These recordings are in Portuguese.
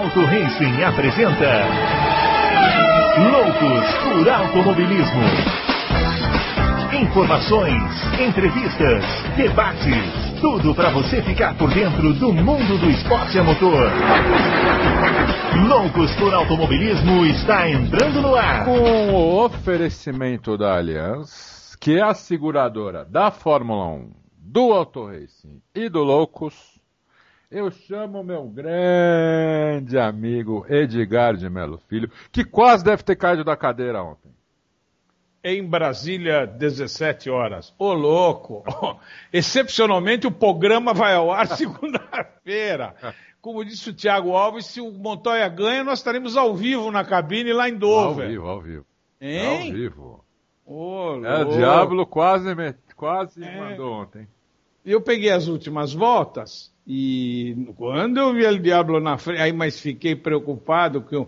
Auto Racing apresenta Loucos por Automobilismo. Informações, entrevistas, debates, tudo para você ficar por dentro do mundo do esporte a motor. Loucos por Automobilismo está entrando no ar. Com o oferecimento da Allianz, que é a seguradora da Fórmula 1, do Auto Racing e do Loucos, eu chamo meu grande amigo Edgar de Melo Filho, que quase deve ter caído da cadeira ontem. Em Brasília, 17 horas. Ô, louco! Excepcionalmente, o programa vai ao ar segunda-feira. Como disse o Thiago Alves, se o Montoya ganha, nós estaremos ao vivo na cabine lá em Dover. Ao vivo. Hein? Ao vivo. Ô, O Diablo quase mandou ontem. Eu peguei as últimas voltas e quando eu vi o Diablo na frente, mas fiquei preocupado com o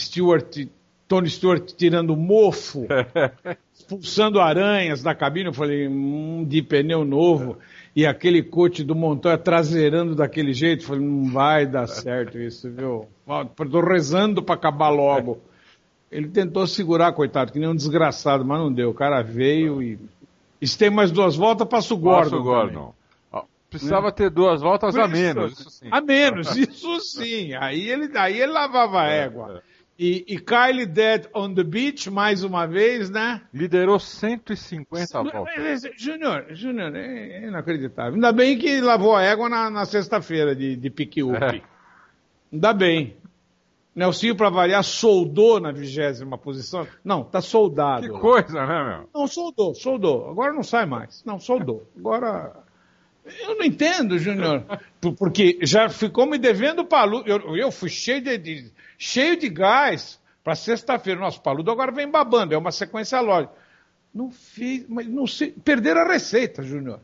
Tony Stewart tirando mofo, expulsando aranhas da cabine. Eu falei, de pneu novo. E aquele coach do Montoya traseirando daquele jeito. Eu falei, não vai dar certo isso, viu? Estou rezando para acabar logo. Ele tentou segurar, coitado, que nem um desgraçado, mas não deu. O cara veio e se tem mais 2 voltas, passa o Gordon. Precisava ter 2 voltas a menos, isso sim. A menos, isso sim. Aí ele lavava a égua. E Kylie Dead on the Beach, mais uma vez, né? Liderou 150 voltas. Júnior, é inacreditável. Ainda bem que lavou a égua na sexta-feira de pique-up. Ainda bem. Nelsinho, para variar, soldou na 20ª posição. Não, tá soldado. Que coisa, né, meu? Não, soldou. Agora não sai mais. Não, soldou. Agora... Eu não entendo, Júnior, porque já ficou me devendo o Paludo. Eu fui cheio de gás para sexta-feira. Nosso Paludo agora vem babando, é uma sequência lógica. Não fiz, mas não sei. Perderam a receita, Júnior.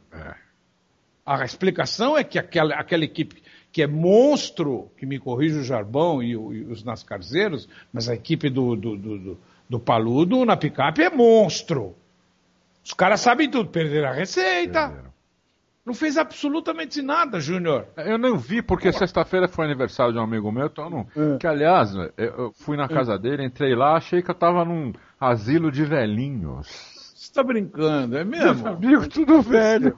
A explicação é que aquela equipe que é monstro, que me corrige o Jarbão e os nascarzeiros, mas a equipe do Paludo na picape é monstro. Os caras sabem tudo, perderam a receita. Não fez absolutamente nada, Júnior. Eu não vi, porque sexta-feira foi aniversário de um amigo meu, então não... Que, aliás, eu fui na casa dele, entrei lá, achei que eu tava num asilo de velhinhos. Você tá brincando, é mesmo? Meu amigo, tudo velho,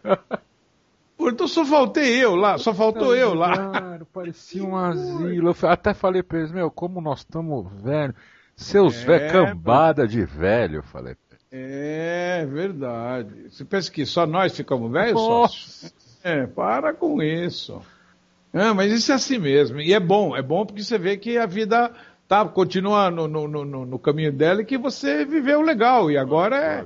Pô, então só faltou eu lá. Claro, parecia um asilo. Eu até falei pra eles, como nós estamos velhos. Seus velhos, cambada de velho, eu falei. É verdade. Você pensa que só nós ficamos velhos, sócio? Para com isso. Mas isso é assim mesmo. E é bom porque você vê que a vida continua no caminho dela e que você viveu legal. E agora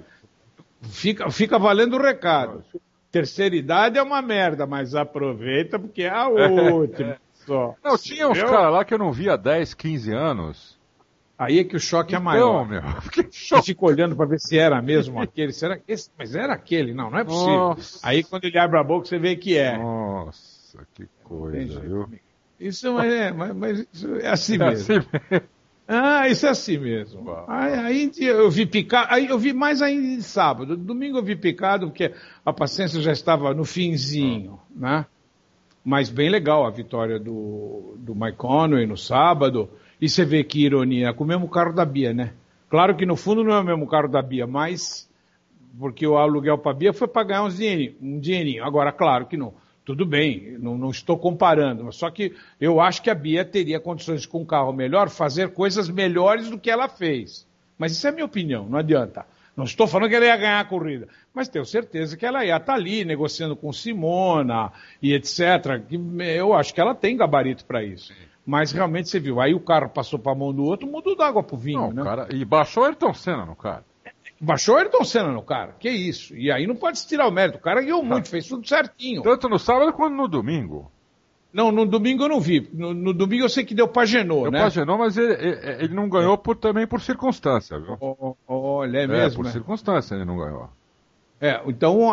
fica valendo o recado. Terceira idade é uma merda, mas aproveita porque é a última. Só. Não, tinha uns caras lá que eu não via há 10, 15 anos. Aí é que o choque é maior. Meu, eu fico olhando para ver se era mesmo aquele. Será esse? Mas era aquele? Não é possível. Nossa. Aí quando ele abre a boca, você vê que é. Nossa, que coisa, viu? Isso mas isso é assim mesmo. Isso é assim mesmo. Aí eu vi picado, aí eu vi mais ainda de sábado. Domingo eu vi picado, porque a paciência já estava no finzinho, né? Mas bem legal a vitória do Mike Conway no sábado. E você vê que ironia, com o mesmo carro da Bia, né? Claro que no fundo não é o mesmo carro da Bia, mas porque o aluguel para a Bia foi para ganhar um dinheirinho. Agora, claro que não. Tudo bem, não estou comparando, mas só que eu acho que a Bia teria condições de, com um carro melhor, fazer coisas melhores do que ela fez. Mas isso é a minha opinião, não adianta. Não estou falando que ela ia ganhar a corrida, mas tenho certeza que ela ia estar ali negociando com Simona e etc. Eu acho que ela tem gabarito para isso. Mas realmente você viu, aí o carro passou para a mão do outro, mudou d'água pro vinho, né? Cara, e baixou o Ayrton Senna no cara. Baixou o Ayrton Senna no cara, que isso. E aí não pode se tirar o mérito, o cara guiou muito, fez tudo certinho. Tanto no sábado quanto no domingo. Não, no domingo eu não vi. No domingo eu sei que deu Pagenot, né? Deu Pagenot, mas ele não ganhou também por circunstância, viu? Olha, é mesmo? Por circunstância ele não ganhou. Então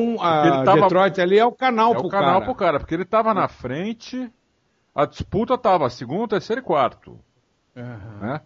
Detroit ali é o canal pro cara. É o canal pro cara, porque ele tava na frente... A disputa estava segundo, terceiro e quarto. Né?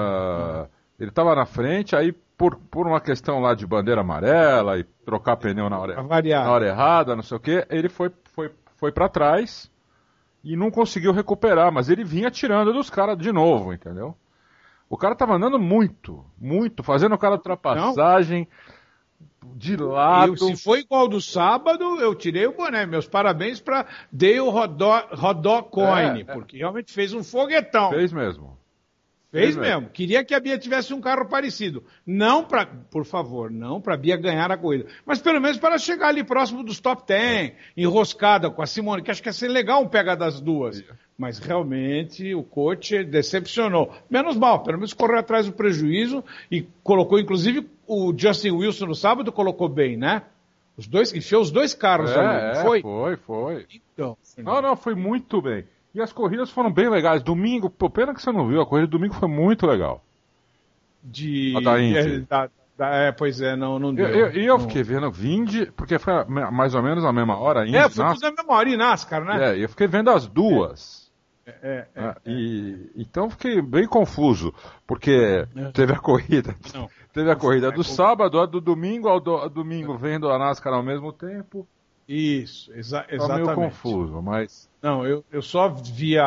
Ele estava na frente, aí por uma questão lá de bandeira amarela e trocar pneu na hora errada, não sei o quê, ele foi para trás e não conseguiu recuperar, mas ele vinha tirando dos caras de novo, entendeu? O cara tava andando muito, fazendo aquela ultrapassagem de lado. Se foi igual do sábado, eu tirei o boné. Meus parabéns para Dale Rodocoin, porque realmente fez um foguetão. Fez mesmo. Fez mesmo. Queria que a Bia tivesse um carro parecido. Não para, por favor, não para a Bia ganhar a corrida, mas pelo menos para chegar ali próximo dos top 10, enroscada com a Simone, que acho que ia ser legal um pega das duas. Mas realmente o coach decepcionou. Menos mal, pelo menos correu atrás do prejuízo e colocou, inclusive, o Justin Wilson no sábado colocou bem, né? Enfiou os dois carros ali, não foi? Foi. Então, não, foi muito bem. E as corridas foram bem legais. Domingo, pena que você não viu, a corrida do domingo foi muito legal. Da Indy. Pois é, não deu. Eu fiquei vendo Vindy, porque foi mais ou menos a mesma hora. Foi tudo na mesma hora, e NASCAR, né? Eu fiquei vendo as duas. Então fiquei bem confuso, porque teve a corrida. Teve a corrida do sábado, a do domingo, a domingo vendo a NASCAR ao mesmo tempo. Isso, exatamente. Tá meio confuso, mas... Não, eu só via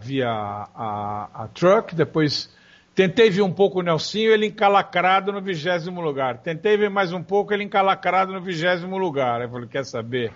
a Truck, depois tentei ver um pouco o Nelsinho, ele encalacrado no 20º lugar. Tentei ver mais um pouco, ele encalacrado no 20º lugar. Eu falei, quer saber?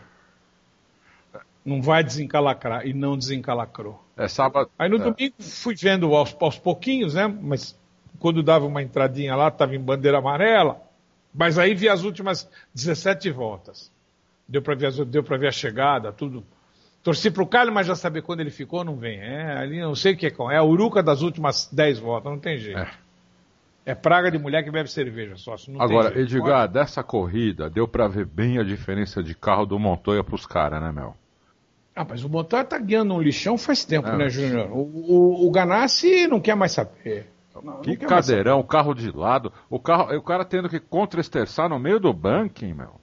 Não vai desencalacrar, e não desencalacrou. Sábado... Aí no domingo fui vendo aos pouquinhos, né? Mas quando dava uma entradinha lá, estava em bandeira amarela. Mas aí vi as últimas 17 voltas. Deu para ver a chegada, tudo. Torci pro Carlos, mas já saber quando ele ficou, não vem. Ali não sei o que é. É a uruca das últimas 10 voltas, não tem jeito. É praga de mulher que bebe cerveja, sócio. Agora, Edgar, dessa corrida, deu para ver bem a diferença de carro do Montoya pros caras, né, Mel? Mas o Montoya tá guiando um lixão faz tempo, né, Júnior? O Ganassi não quer mais saber. Que cadeirão, o carro de lado, o cara tendo que contra-esterçar no meio do bunking, meu.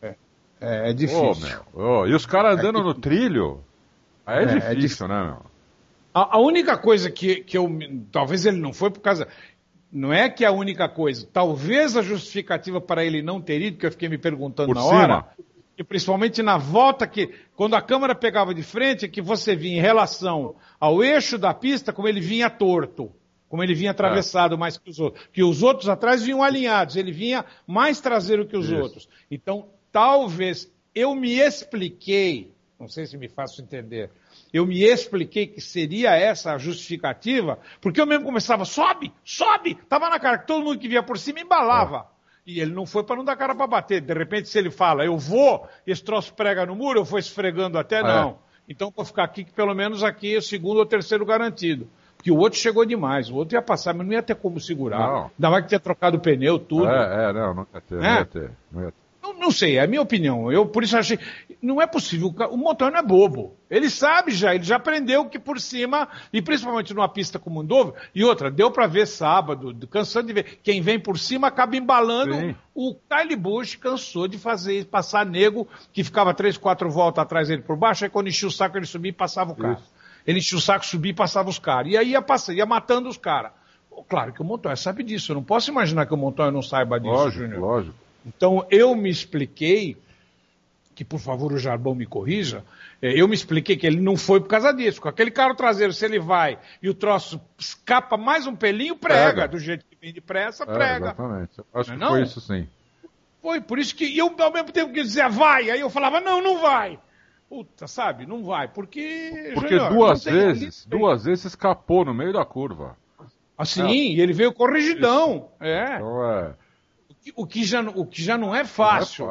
É difícil. E os caras andando no trilho, aí é difícil, né, meu? A única coisa que eu... Talvez ele não foi por causa... Não é que a única coisa. Talvez a justificativa para ele não ter ido, que eu fiquei me perguntando na hora, e principalmente na volta, que quando a câmera pegava de frente, é que você via em relação ao eixo da pista, como ele vinha torto. Como ele vinha atravessado mais que os outros. Que os outros atrás vinham alinhados. Ele vinha mais traseiro que os outros. Então... Talvez eu me expliquei, não sei se me faço entender, eu me expliquei que seria essa a justificativa, porque eu mesmo começava, sobe, tava na cara, que todo mundo que via por cima embalava. E ele não foi para não dar cara para bater. De repente, se ele fala, eu vou, esse troço prega no muro, eu vou esfregando até, não. Então, vou ficar aqui, que pelo menos aqui é o segundo ou terceiro garantido. Porque o outro chegou demais, o outro ia passar, mas não ia ter como segurar. Ainda mais que tinha trocado o pneu, tudo. Não ia ter. Não sei, é a minha opinião. Eu, por isso, achei... Não é possível. O Montoya não é bobo. Ele sabe já, ele já aprendeu que por cima, e principalmente numa pista como o Dover, e outra, deu para ver sábado, cansando de ver. Quem vem por cima acaba embalando. Sim. O Kyle Busch cansou de passar nego, que ficava 3, 4 voltas atrás dele por baixo, aí quando enchia o saco ele subia e passava o carro. Isso. Ele enchia o saco, subia e passava os caras. E aí ia matando os caras. Claro que o Montoya sabe disso. Eu não posso imaginar que o Montoya não saiba disso, Júnior. Lógico. Então, eu me expliquei, que por favor o Jarbão me corrija, eu me expliquei que ele não foi por causa disso. Com aquele carro traseiro, se ele vai e o troço escapa mais um pelinho, prega. Do jeito que vem depressa, prega. Exatamente. Acho que foi isso sim. Foi, por isso que eu ao mesmo tempo que dizia vai, aí eu falava não vai. Puta, sabe, não vai, porque... Porque duas vezes escapou no meio da curva. Assim, e ele veio corrigidão. Então O que já não é fácil,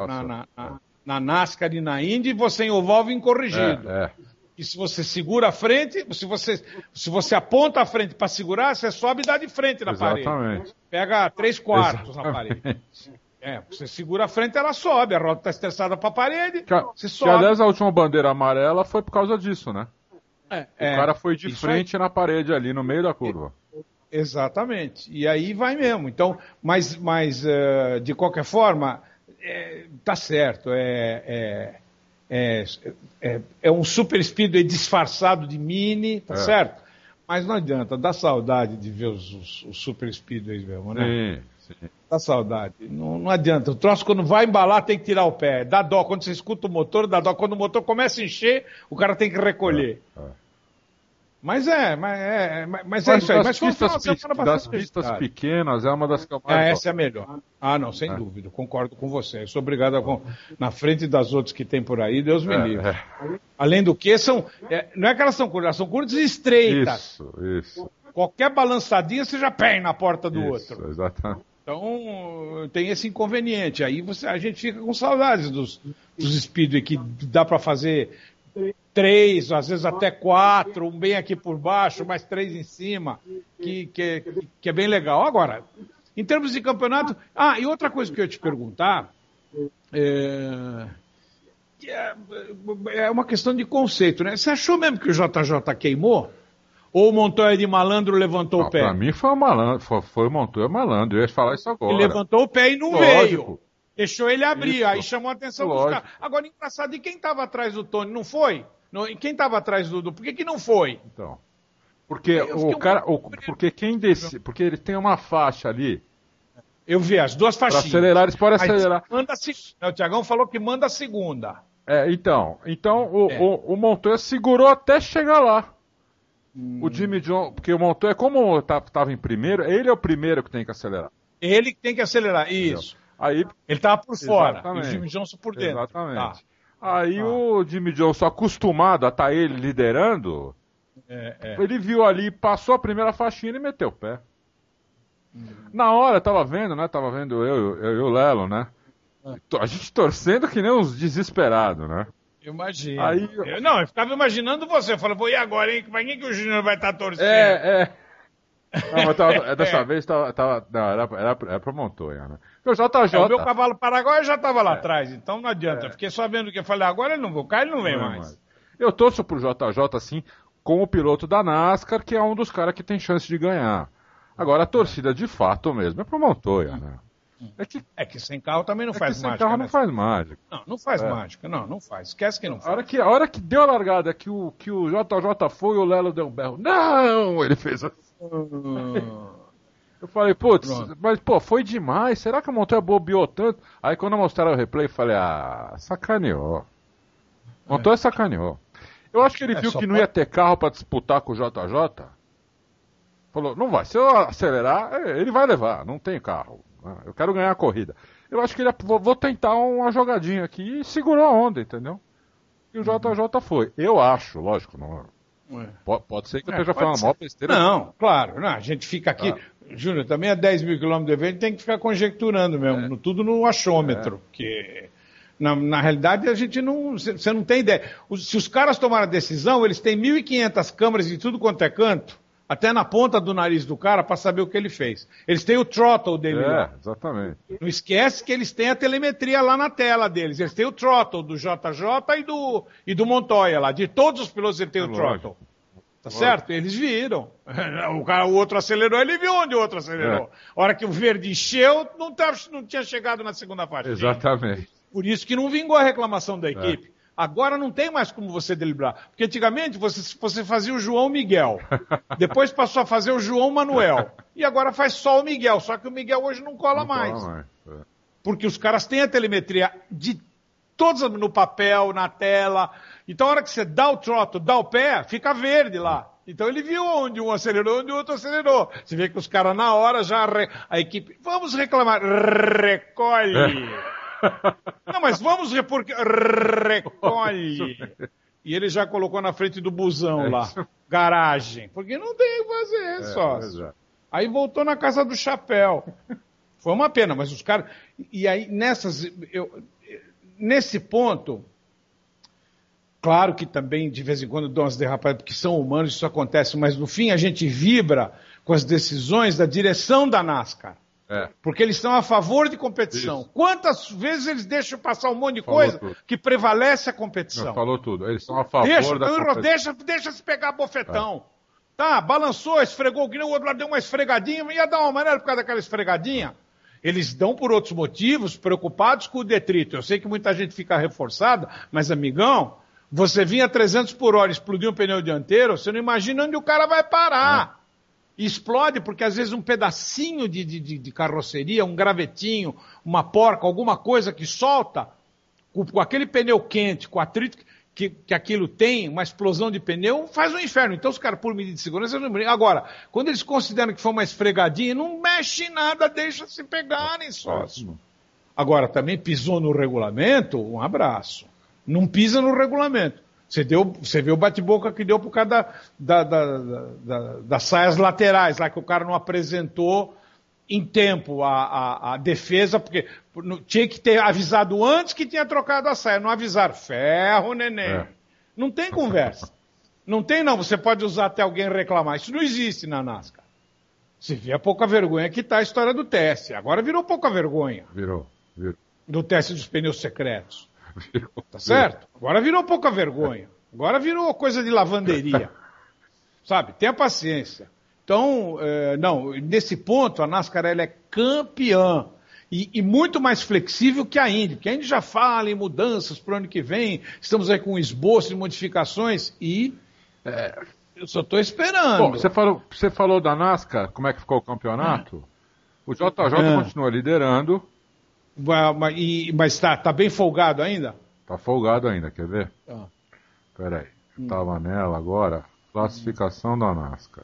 na NASCAR e na Indy, você envolve em corrigido. E se você segura a frente, se você aponta a frente para segurar, você sobe e dá de frente na parede. Pega 3/4 na parede. Você segura a frente, ela sobe, a roda está estressada para a parede, você sobe. Que, aliás, a última bandeira amarela foi por causa disso, né? O cara foi de frente na parede ali, no meio da curva. Exatamente. E aí vai mesmo. Então, mas de qualquer forma, tá certo. É um super speedway disfarçado de mini, tá certo? Mas não adianta, dá saudade de ver os super speedways mesmo, né? Sim. Dá saudade. Não adianta. O troço, quando vai embalar, tem que tirar o pé. Dá dó. Quando você escuta o motor, dá dó. Quando o motor começa a encher, o cara tem que recolher. Mas é isso aí. Mas das pistas pequenas é uma das que eu mais gosto. Essa é a melhor. Ah, não, sem dúvida. Concordo com você. Eu sou obrigado na frente das outras que tem por aí, Deus me livre. Além do que, não é que elas são curtas estreitas. Isso. Qualquer balançadinha, você já pega na porta do outro. Exatamente. Então, tem esse inconveniente. Aí a gente fica com saudades dos Speedway, que dá para fazer 3, às vezes até 4, um bem aqui por baixo, mais 3 em cima, que é bem legal. Agora, em termos de campeonato... e outra coisa que eu ia te perguntar é uma questão de conceito, né? Você achou mesmo que o JJ queimou? Ou o Montoya de malandro levantou o pé? Pra mim foi o malandro, foi o Montoya malandro, eu ia falar isso agora. Ele levantou o pé e não veio. Deixou ele abrir, aí chamou a atenção dos caras. Agora, engraçado, e quem estava atrás do Tony? Não foi? E quem estava atrás do... Por que não foi? Então, porque porque ele tem uma faixa ali. Eu vi as duas faixinhas. Para acelerar, eles podem acelerar. O Thiagão falou que manda a segunda. Então o Montoya segurou até chegar lá. O Jimmy Johnson, porque o Montoya, como estava em primeiro, ele é o primeiro que tem que acelerar. Ele que tem que acelerar, isso. Aí, ele estava por fora, e o Jimmy Johnson por dentro. Exatamente. Aí o Jimmy Johnson, acostumado a estar ele liderando, ele viu ali, passou a primeira faixinha e meteu o pé. Na hora, tava vendo eu e o Lelo, né? A gente torcendo que nem uns desesperados, né? Eu imagino. Eu ficava imaginando você. Eu falei, e agora, hein? Pra quem que o Júnior vai estar torcendo? Não, mas dessa vez era pro Montoya, né? Porque o JJ... o meu cavalo paraguaio já estava lá atrás, então não adianta. Eu fiquei só vendo o que eu falei, agora ele não vou cair, ele não vem mais. Eu torço pro JJ, assim, como piloto da NASCAR, que é um dos caras que tem chance de ganhar. Agora, a torcida de fato mesmo é pro Montoya, né? É que sem carro também não faz mágica. Sem carro não faz mágica. Não faz mágica. Não faz. Esquece que não faz. A hora que deu a largada, que o JJ foi, o Lelo deu um berro. Não! Ele fez assim. Eu falei, mas foi demais. Será que o Montoya bobeou tanto? Aí quando mostraram o replay, eu falei, sacaneou. Montoya sacaneou. Eu acho que ele viu que não ia ter carro pra disputar com o JJ. Falou, não vai. Se eu acelerar, ele vai levar. Não tem carro. Eu quero ganhar a corrida. Eu acho que ele vou tentar uma jogadinha aqui e segurou a onda, entendeu? E o JJ foi. Eu acho, lógico, não. Pode ser que eu esteja falando mal besteira. Não, claro. A gente fica aqui. Júnior, também a 10 mil quilômetros de evento tem que ficar conjecturando mesmo. Tudo no achômetro. Porque, na realidade, a gente não. Você não tem ideia. Se os caras tomaram a decisão, eles têm 1.500 câmeras de tudo quanto é canto. Até na ponta do nariz do cara para saber o que ele fez. Eles têm o throttle dele lá. Exatamente. Não esquece que eles têm a telemetria lá na tela deles. Eles têm o throttle do JJ e do Montoya lá. De todos os pilotos ele tem o throttle. Tá certo? Eles viram. O outro acelerou, ele viu onde o outro acelerou. A hora que o verde encheu, não tinha chegado na segunda faixa. Exatamente. Por isso que não vingou a reclamação da equipe. Agora não tem mais como você deliberar. Porque antigamente você fazia o João Miguel. Depois passou a fazer o João Manuel. E agora faz só o Miguel. Só que o Miguel hoje não cola mais. Porque os caras têm a telemetria de todos no papel, na tela. Então a hora que você dá o throttle, dá o pé, fica verde lá. Então ele viu onde um acelerou, onde o outro acelerou. Você vê que os caras na hora já... A equipe... Vamos reclamar. Recolhe. Não, mas vamos porque recolhe. E ele já colocou na frente do busão lá. Garagem. Porque não tem o que fazer, sócio. Aí voltou na casa do chapéu. Foi uma pena, mas os caras... E aí, nesse ponto... Claro que também, de vez em quando, dão umas derrapadas, porque são humanos, isso acontece, mas no fim a gente vibra com as decisões da direção da NASCAR. Porque eles estão a favor de competição. Isso. Quantas vezes eles deixam passar um monte de coisa que prevalece a competição? Falou tudo. Eles estão a favor da competição. Deixa se pegar bofetão. Tá, balançou, esfregou, o outro lá deu uma esfregadinha, ia dar uma amarela por causa daquela esfregadinha. Eles dão por outros motivos, preocupados com o detrito. Eu sei que muita gente fica reforçada, mas, amigão, você vinha a 300 por hora e explodiu um pneu dianteiro, você não imagina onde o cara vai parar. E explode porque às vezes um pedacinho de carroceria, um gravetinho, uma porca, alguma coisa que solta, com aquele pneu quente, com atrito, que aquilo tem, uma explosão de pneu, faz um inferno. Então os caras, por medida de segurança, não brincam. Agora, quando eles consideram que foi uma esfregadinha, não mexe em nada, deixa se pegarem, sócio. Agora, também pisou no regulamento, um abraço. Não pisa no regulamento. Você vê o bate-boca que deu por causa das saias laterais, lá que o cara não apresentou em tempo a defesa, porque tinha que ter avisado antes que tinha trocado a saia. Não avisaram. Ferro, neném. Não tem conversa. Não tem, não. Você pode usar até alguém reclamar. Isso não existe na NASCAR. Você vê a pouca vergonha que tá a história do teste. Agora virou pouca vergonha. Virou. Do teste dos pneus secretos. Tá certo? Agora virou pouca vergonha. Agora virou coisa de lavanderia. Sabe? Tenha paciência. Então, nesse ponto, a NASCAR ela é campeã. E muito mais flexível que a Indy. Porque a Indy já fala em mudanças para o ano que vem. Estamos aí com um esboço de modificações e eu só estou esperando. Bom, você falou da NASCAR, como é que ficou o campeonato? O JJ continua liderando. Mas tá bem folgado ainda? Tá folgado ainda, quer ver? Peraí, eu tava nela agora. Classificação da NASCAR.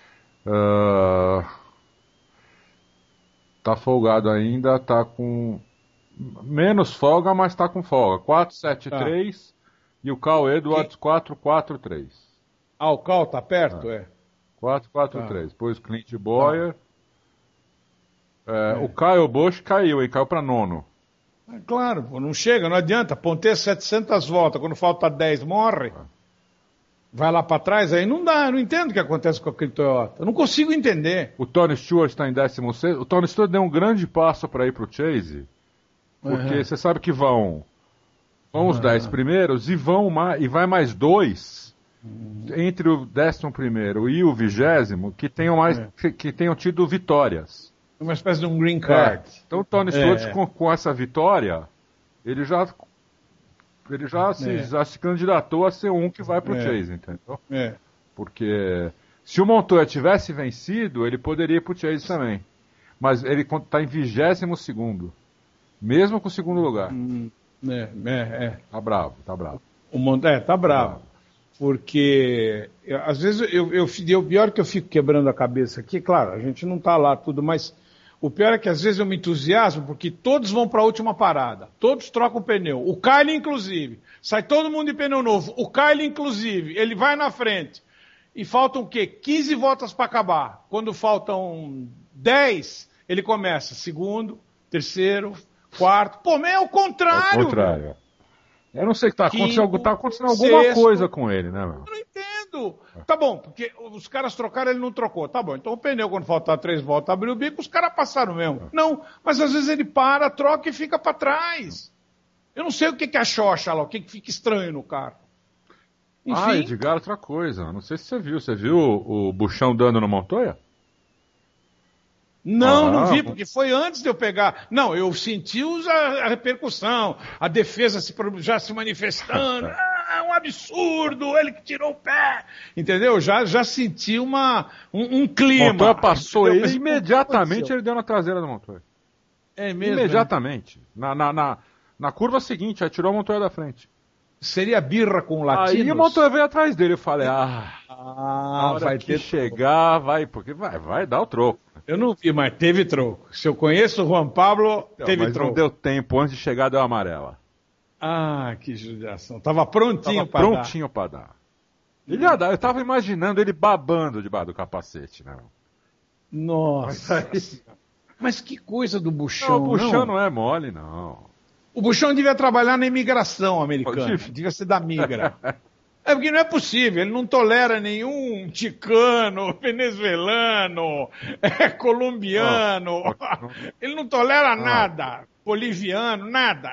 Tá folgado ainda, tá com menos folga, mas tá com folga. 4-7-3 e o Cal Edwards 4-4-3. Ah, o Cal tá perto? 4-4-3. Depois Clint Bowyer. O Kyle Busch caiu pra nono. Claro, não chega, não adianta. Ponteia 700 voltas, quando falta 10 morre. Vai lá para trás, aí não dá, eu não entendo o que acontece com aquele Toyota. Eu não consigo entender. O Tony Stewart está em 16º. O Tony Stewart deu um grande passo para ir para o Chase, porque você sabe que vão os 10 primeiros e vai mais 2 entre o 11º e o 20º que tenham tido vitórias. Uma espécie de um green card. Então o Tony Stewart com essa vitória, ele já se candidatou a ser um que vai pro Chase, entendeu? Porque se o Montoya tivesse vencido, ele poderia ir pro Chase também. Mas ele está em 22º, mesmo com o segundo lugar. Tá bravo. Tá bravo. Porque, às vezes, o pior que eu fico quebrando a cabeça aqui, claro, a gente não tá lá tudo, mas o pior é que às vezes eu me entusiasmo porque todos vão para a última parada. Todos trocam pneu. O Kyle, inclusive. Sai todo mundo de pneu novo. O Kyle, inclusive. Ele vai na frente. E faltam o quê? 15 voltas para acabar. Quando faltam 10, ele começa. Segundo, terceiro, quarto. Pô, mas é o contrário. É o contrário. Eu não sei o que tá acontecendo alguma coisa com ele, né, meu? Eu não entendo. Tá bom, porque os caras trocaram, ele não trocou. Tá bom, então o pneu, quando faltar 3 voltas, abriu o bico, os caras passaram mesmo. Não, mas às vezes ele para, troca e fica pra trás. Eu não sei o que é a xoxa lá, o que fica estranho no carro. Enfim. Edgar, outra coisa. Não sei se você viu. Você viu o Buchão dando no Montoya? Não vi, porque foi antes de eu pegar. Não, eu senti a repercussão, a defesa já se manifestando. É um absurdo, ele que tirou o pé. Entendeu? Já senti um clima. O Montoya passou ele imediatamente, ele deu na traseira do Montoya. É mesmo? Imediatamente. Na curva seguinte, aí tirou o Montoya da frente. Seria birra com o Latinos? Aí o Montoya veio atrás dele, eu falei, vai ter chegar, porque vai dar o troco. Eu não vi, mas teve troco. Se eu conheço o Juan Pablo, teve mas troco. Não deu tempo, antes de chegar deu amarela. Que judiação. Tava prontinho para dar. Ele ia dar, eu tava imaginando ele babando debaixo do capacete, né? Nossa. Mas que coisa do Buchão. O Buchão não é mole, não. O Buchão devia trabalhar na imigração americana. Devia ser da migra. Porque não é possível, ele não tolera nenhum ticano, venezuelano, colombiano, ele não tolera nada, boliviano, nada.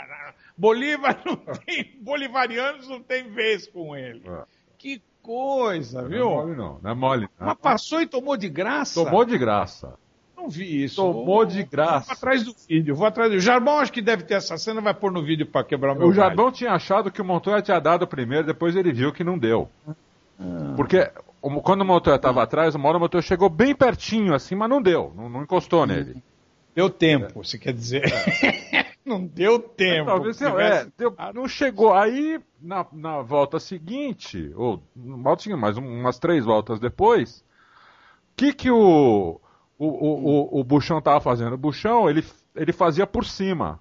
Bolivarianos não tem vez com ele. Que coisa, viu? Não é mole não. Mas passou e tomou de graça? Tomou de graça. Não vi isso. Tomou de graça. Vou atrás do vídeo. O Jarbão acho que deve ter essa cena, vai pôr no vídeo para quebrar o meu O Jarbão tinha achado que o Montoya tinha dado primeiro, depois ele viu que não deu. Porque quando o Montoya estava atrás, uma hora o Montoya chegou bem pertinho assim, mas não deu. Não encostou nele. Deu tempo, você quer dizer. Não deu tempo. Talvez não chegou. Aí, na volta seguinte, mais umas 3 voltas depois, o que o Buchon estava fazendo? O Buchon, ele fazia por cima.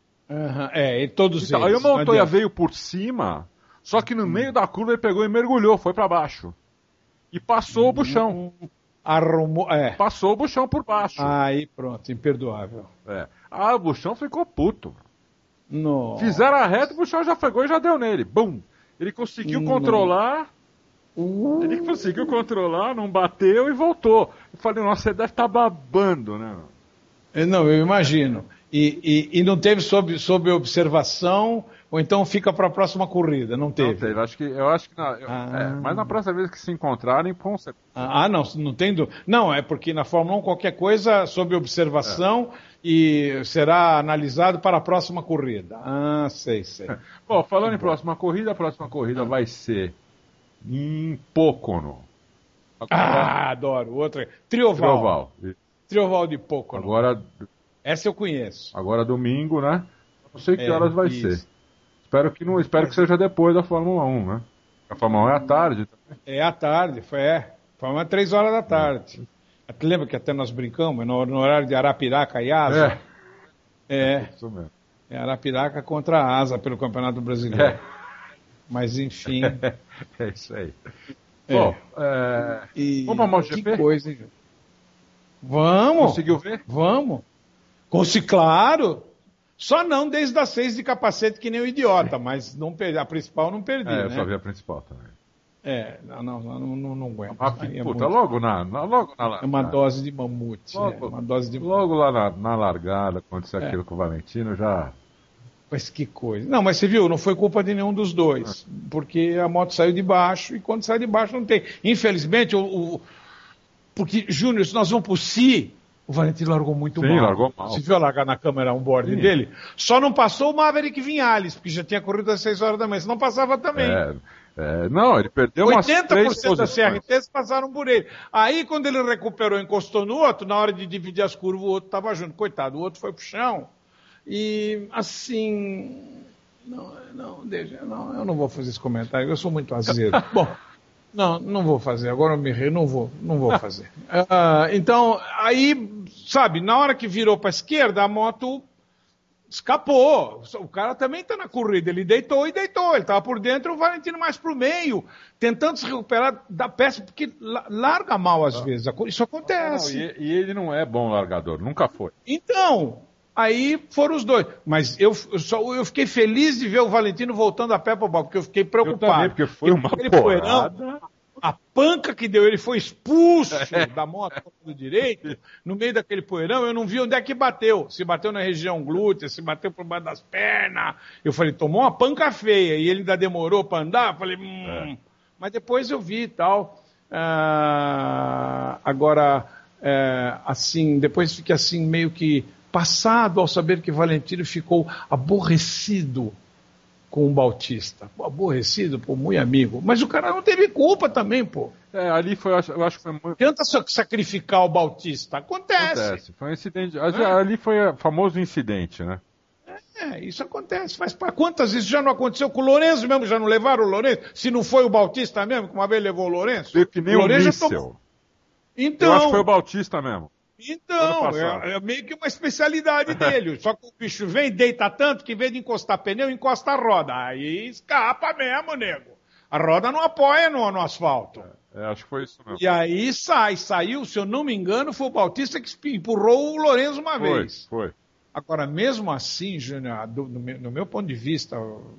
E todos então, eles. Aí o Montoya veio por cima, só que no meio da curva ele pegou e mergulhou, foi para baixo. E passou o Buchon. Passou o Buchon por baixo. Aí pronto, imperdoável. O Buchon ficou puto. Nossa. Fizeram a reta, o Buchon já pegou e já deu nele. Bum! Ele conseguiu controlar. Ele conseguiu controlar, não bateu e voltou. Eu falei, nossa, você deve estar babando, né? Não, eu imagino. E não teve sob observação, ou então fica para a próxima corrida? Não teve. Não teve. Eu acho que mas na próxima vez que se encontrarem, com certeza. Não tem dúvida. Não, é porque na Fórmula 1 qualquer coisa sob observação e será analisado para a próxima corrida. Sei. Bom, falando em próxima corrida, a próxima corrida vai ser em Pocono. Adoro. Outra. Trioval de Pocono. Agora. Essa eu conheço. Agora domingo, né? Não sei que horas vai ser. Espero que seja depois da Fórmula 1, né? A Fórmula 1 é à tarde também. É à tarde, Fórmula 1 é 3 horas da tarde. Tu lembra que até nós brincamos no horário de Arapiraca e Asa? Isso mesmo. É Arapiraca contra a Asa pelo Campeonato Brasileiro. Mas enfim. É isso aí. Bom, vamos para o MotoGP? Que coisa, hein? Vamos. Conseguiu ver? Vamos. Claro. Só não desde as 6 de capacete que nem o idiota, mas não perdi, a principal não perdi, né? Eu só vi a principal também. Não aguento. Logo na é uma dose de mamute. Logo lá na largada, aconteceu aquilo com o Valentino, já... Mas que coisa. Não, mas você viu, não foi culpa de nenhum dos dois, porque a moto saiu de baixo, e quando sai de baixo não tem. Infelizmente, porque, Júnior, se nós vamos pro o Valentino largou muito mal. Largou mal. Você viu a largar na câmera on-board dele? Só não passou o Maverick Vinhales, porque já tinha corrido às 6 horas da manhã, senão passava também. Não, ele perdeu umas 3 80% das CRTs passaram por ele. Aí, quando ele recuperou, encostou no outro, na hora de dividir as curvas, o outro estava junto. Coitado, o outro foi pro chão. E, assim... eu não vou fazer esse comentário, eu sou muito azedo. Bom... Não vou fazer. Agora eu me ri, não vou fazer. Então, aí, sabe, na hora que virou para a esquerda, a moto escapou. O cara também está na corrida. Ele deitou. Ele estava por dentro, o Valentino mais para o meio, tentando se recuperar da peça, porque larga mal às vezes. Isso acontece. E ele não é bom largador, nunca foi. Então... Aí foram os dois. Mas eu fiquei feliz de ver o Valentino voltando a pé para o balcão, porque eu fiquei preocupado. Eu também, porque foi uma porrada. A panca que deu, ele foi expulso da moto do direito, no meio daquele poeirão, eu não vi onde é que bateu. Se bateu na região glútea, se bateu por baixo das pernas. Eu falei, tomou uma panca feia, e ele ainda demorou para andar. Falei, Mas depois eu vi e tal. Agora, assim, depois fiquei assim, meio que passado ao saber que Valentino ficou aborrecido com o Bautista. Aborrecido, muito amigo. Mas o cara não teve culpa também, pô. Ali foi, eu acho que foi muito... Tenta sacrificar o Bautista. Acontece. Foi um incidente. Ali foi o famoso incidente, né? Isso acontece. Quantas vezes já não aconteceu com o Lourenço mesmo? Já não levaram o Lourenço? Se não foi o Bautista mesmo, que uma vez levou o Lourenço? Veio que nem o míssel. Então... Eu acho que foi o Bautista mesmo. Então, é meio que uma especialidade dele. Só que o bicho vem, deita tanto que em vez de encostar pneu, encosta a roda. Aí escapa mesmo, nego. A roda não apoia no asfalto. Acho que foi isso mesmo. E aí saiu, se eu não me engano, foi o Bautista que empurrou o Lourenço uma vez. Foi. Agora, mesmo assim, Júnior, no meu ponto de vista,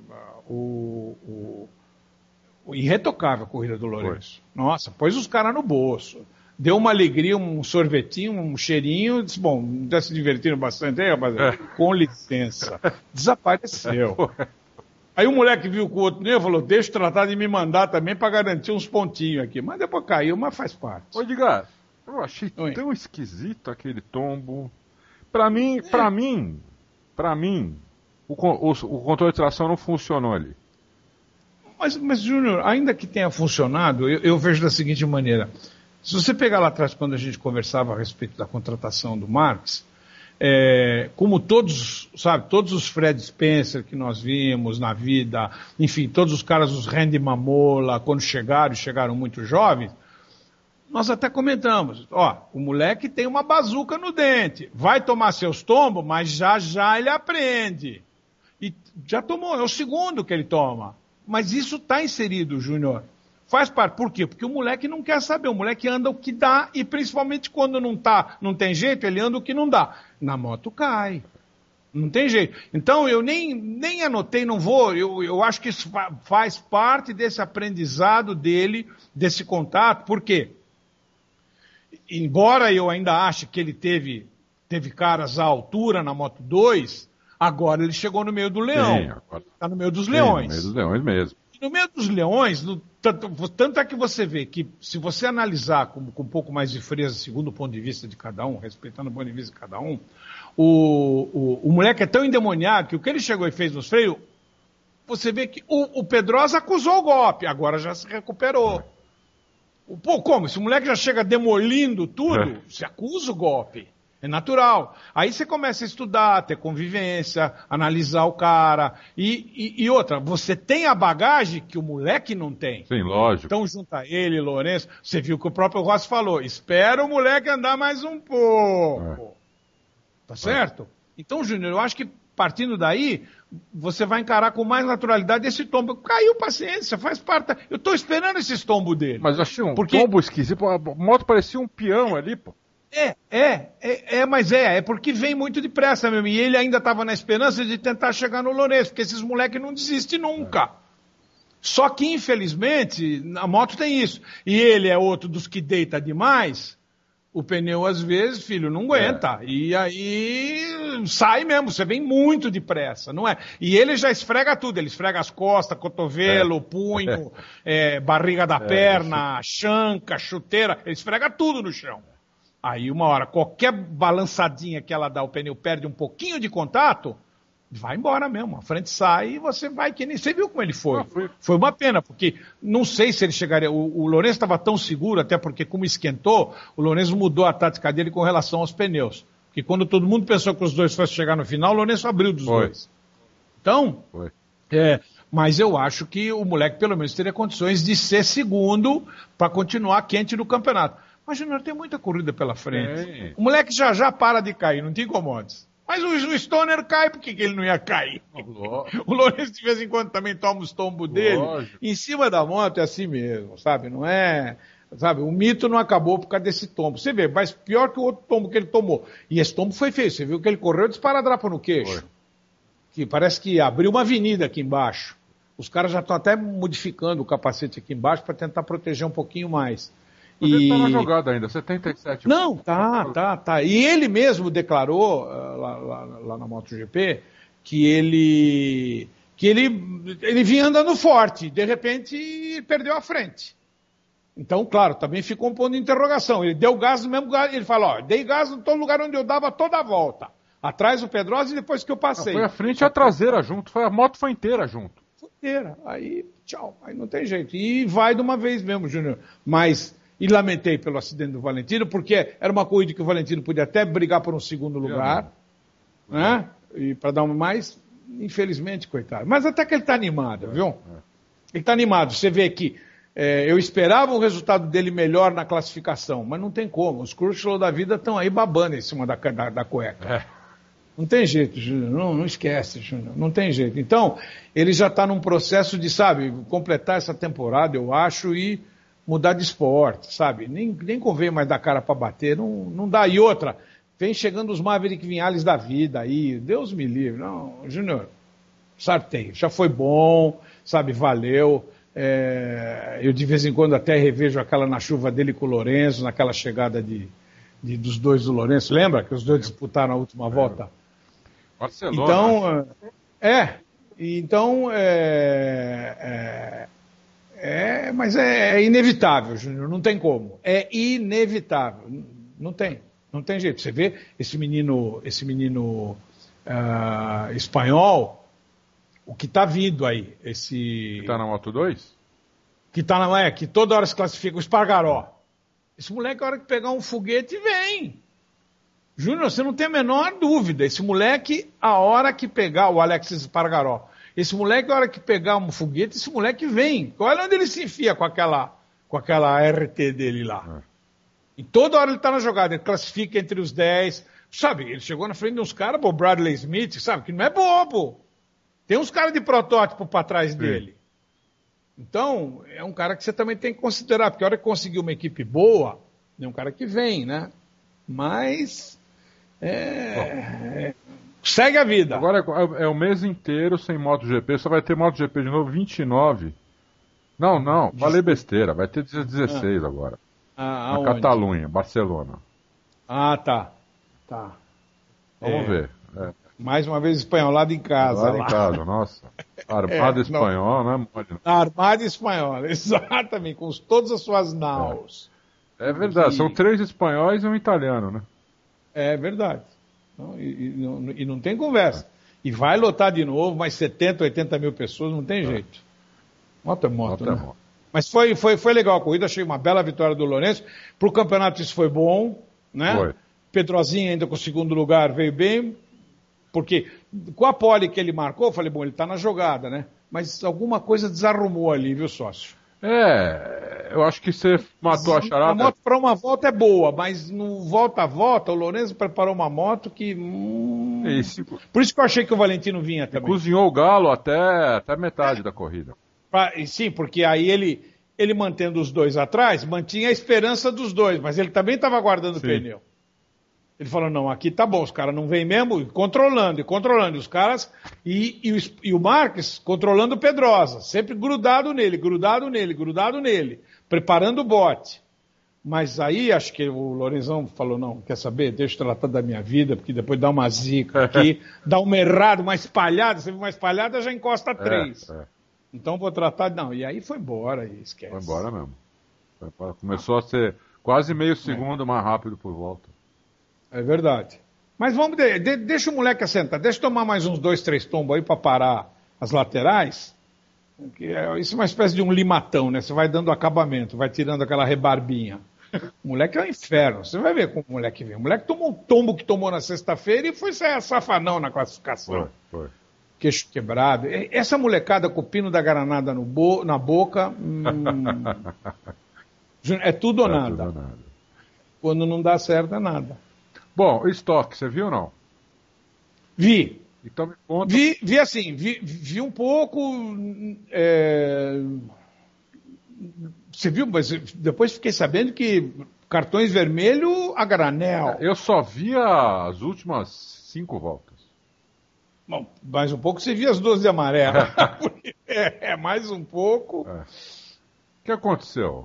o irretocável a corrida do Lourenço. Nossa, pôs os caras no bolso. Deu uma alegria, um sorvetinho, um cheirinho. Disse, bom, está se divertindo bastante aí, rapaziada? Com licença. Desapareceu. Aí o moleque viu com o outro nem falou, deixa eu tratar de me mandar também para garantir uns pontinhos aqui. Mas depois caiu, mas faz parte. Ô, Edgar, eu achei tão esquisito aquele tombo. Para mim, o controle de tração não funcionou ali. Mas Júnior, ainda que tenha funcionado, eu vejo da seguinte maneira. Se você pegar lá atrás, quando a gente conversava a respeito da contratação do Marques, como todos, sabe, todos os Fred Spencer que nós vimos na vida, enfim, todos os caras, os Randy Mamola, quando chegaram muito jovens, nós até comentamos, o moleque tem uma bazuca no dente, vai tomar seus tombos, mas já ele aprende. E já tomou, é o segundo que ele toma. Mas isso está inserido, Júnior. Faz parte. Por quê? Porque o moleque não quer saber, o moleque anda o que dá, e principalmente quando não tem jeito, ele anda o que não dá. Na moto cai. Não tem jeito. Então, eu nem anotei, não vou, eu acho que isso faz parte desse aprendizado dele, desse contato, por quê? Embora eu ainda ache que ele teve caras à altura na Moto 2, agora ele chegou no meio do leão. Está no meio dos leões. No meio dos leões mesmo. No meio dos leões, tanto é que você vê que, se você analisar com um pouco mais de frieza, segundo o ponto de vista de cada um, respeitando o ponto de vista de cada um, o moleque é tão endemoniado que o que ele chegou e fez nos freios, você vê que o Pedrosa acusou o golpe, agora já se recuperou. Pô, como? Se o moleque já chega demolindo tudo, você acusa o golpe. É natural. Aí você começa a estudar, ter convivência, analisar o cara. E outra, você tem a bagagem que o moleque não tem. Sim, lógico. Então junta ele, Lourenço. Você viu que o próprio Rossi falou, espera o moleque andar mais um pouco. Tá certo? Então, Júnior, eu acho que partindo daí, você vai encarar com mais naturalidade esse tombo. Caiu, paciência, faz parte. Eu tô esperando esses tombos dele. Mas eu achei tombo esquisito. A moto parecia um peão ali, pô. Mas é porque vem muito depressa mesmo, e ele ainda estava na esperança de tentar chegar no Lourenço, porque esses moleques não desistem nunca. Só que, infelizmente, a moto tem isso, e ele é outro dos que deita demais, o pneu às vezes, filho, não aguenta, e aí sai mesmo, você vem muito depressa, não é? E ele já esfrega tudo, ele esfrega as costas, cotovelo, punho, barriga da perna, chanca, chuteira, ele esfrega tudo no chão. Aí uma hora, qualquer balançadinha que ela dá, o pneu perde um pouquinho de contato, vai embora mesmo. A frente sai e você vai que nem... Você viu como ele foi? Foi uma pena, porque não sei se ele chegaria... O Lourenço estava tão seguro, até porque como esquentou, o Lourenço mudou a tática dele com relação aos pneus. Porque quando todo mundo pensou que os dois fossem chegar no final, o Lourenço abriu dos dois. Então, mas eu acho que o moleque pelo menos teria condições de ser segundo para continuar quente no campeonato. Mas, Júnior, tem muita corrida pela frente. O moleque já para de cair, não te incomodes. Mas o Stoner cai, por que ele não ia cair? O Lourenço, de vez em quando, também toma os tombos dele. Em cima da moto é assim mesmo, sabe? Não é... Sabe, o mito não acabou por causa desse tombo. Você vê, mas pior que o outro tombo que ele tomou. E esse tombo foi feio. Você viu que ele correu de esparadrapo no queixo. Que parece que abriu uma avenida aqui embaixo. Os caras já estão até modificando o capacete aqui embaixo para tentar proteger um pouquinho mais. Mas ele tá na jogada ainda, 77. Não, tá. E ele mesmo declarou, lá na MotoGP, que ele vinha andando forte, de repente perdeu a frente. Então, claro, também ficou um ponto de interrogação. Ele deu gás no mesmo lugar, ele falou, dei gás no todo lugar onde eu dava toda a volta. Atrás do Pedrosa e depois que eu passei. Foi a frente e a traseira junto, a moto foi inteira junto. Foi inteira, aí tchau, aí não tem jeito. E vai de uma vez mesmo, Júnior, mas... E lamentei pelo acidente do Valentino, porque era uma corrida que o Valentino podia até brigar por um segundo lugar, né? E para dar uma mais, infelizmente, coitado. Mas até que ele está animado, viu? Ele está animado. Você vê que eu esperava o resultado dele melhor na classificação, mas não tem como. Os Crutchlow da vida estão aí babando em cima da cueca. Não tem jeito, Júnior. Não esquece, Júnior. Não tem jeito. Então, ele já está num processo de, sabe, completar essa temporada, eu acho, e mudar de esporte, sabe? Nem convém mais dar cara para bater, não dá. E outra, vem chegando os Maverick Vinhales da vida aí, Deus me livre. Não, Júnior, sartei, já foi bom, sabe, valeu. Eu de vez em quando até revejo aquela na chuva dele com o Lourenço, naquela chegada dos dois do Lourenço, lembra? Que os dois disputaram a última volta. Barcelona. Então, mas é inevitável, Júnior, não tem como. É inevitável, não tem jeito. Você vê esse menino espanhol, o que está vindo aí, Que está na Moto 2? Que toda hora se classifica, o Espargaró. Esse moleque, a hora que pegar um foguete, vem. Júnior, você não tem a menor dúvida. Esse moleque, a hora que pegar o Alexis Espargaró, esse moleque, a hora que pegar um foguete, esse moleque vem. Olha onde ele se enfia com aquela RT dele lá. E toda hora ele tá na jogada, ele classifica entre os 10. Sabe, ele chegou na frente de uns caras, o Bradley Smith, sabe, que não é bobo. Tem uns caras de protótipo para trás dele. Então, é um cara que você também tem que considerar, porque a hora que conseguir uma equipe boa, é um cara que vem, né? Mas segue a vida. Agora é o mês inteiro sem MotoGP, só vai ter MotoGP de novo 29. Não, falei besteira, vai ter 16 agora. Na Catalunha, Barcelona. Ah, tá. Vamos ver. Mais uma vez espanholado em casa. Lá em casa, nossa. Armada espanhola, né? Armada espanhola, exatamente, com todas as suas naus. É verdade, são 3 espanhóis e um italiano, né? É verdade. E não tem conversa. E vai lotar de novo, mais 70, 80 mil pessoas, não tem jeito. Moto é moto, né? Mas foi legal a corrida, achei uma bela vitória do Lourenço. Para o campeonato isso foi bom, né? Foi. Pedrozinho ainda com o segundo lugar veio bem, porque com a pole que ele marcou, eu falei, bom, ele está na jogada, né? Mas alguma coisa desarrumou ali, viu, sócio? Eu acho que você matou a charada. A moto para uma volta é boa, mas no volta a volta, o Lourenço preparou uma moto que... Por isso que eu achei que o Valentino vinha também. Cozinhou o galo até metade da corrida. Sim, porque aí ele mantendo os dois atrás, mantinha a esperança dos dois, mas ele também estava guardando o pneu. Ele falou, não, aqui tá bom, os caras não vêm mesmo, e controlando, os caras, e o Marques controlando o Pedrosa, sempre grudado nele, preparando o bote. Mas aí, acho que o Lorenzão falou, não, quer saber, deixa eu tratar da minha vida, porque depois dá uma zica aqui, dá uma errada, uma espalhada, você viu uma espalhada, já encosta 3. Então vou tratar, não, e aí foi embora, e esquece. Foi embora mesmo. Começou a ser quase meio segundo mais rápido por volta. É verdade. Mas vamos, deixa o moleque assentar, deixa eu tomar mais uns 2, 3 tombos aí para parar as laterais. Isso é uma espécie de um limatão, né? Você vai dando acabamento, vai tirando aquela rebarbinha. O moleque é um inferno, você vai ver como o moleque vem. O moleque tomou um tombo que tomou na sexta-feira e foi sair safanão na classificação. Foi. Queixo quebrado. Essa molecada com o pino da granada na boca... é tudo ou nada. Quando não dá certo é nada. Bom, o estoque, você viu ou não? Vi. Então me conta. Vi assim, vi um pouco. Você viu, mas depois fiquei sabendo que cartões vermelhos a granel. Eu só vi as últimas 5 voltas. Bom, mais um pouco você via as 2 de amarelo. Mais um pouco. O que aconteceu?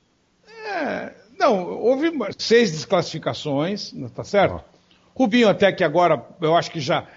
Não, houve 6 desclassificações, tá certo? Rubinho até que agora, eu acho que já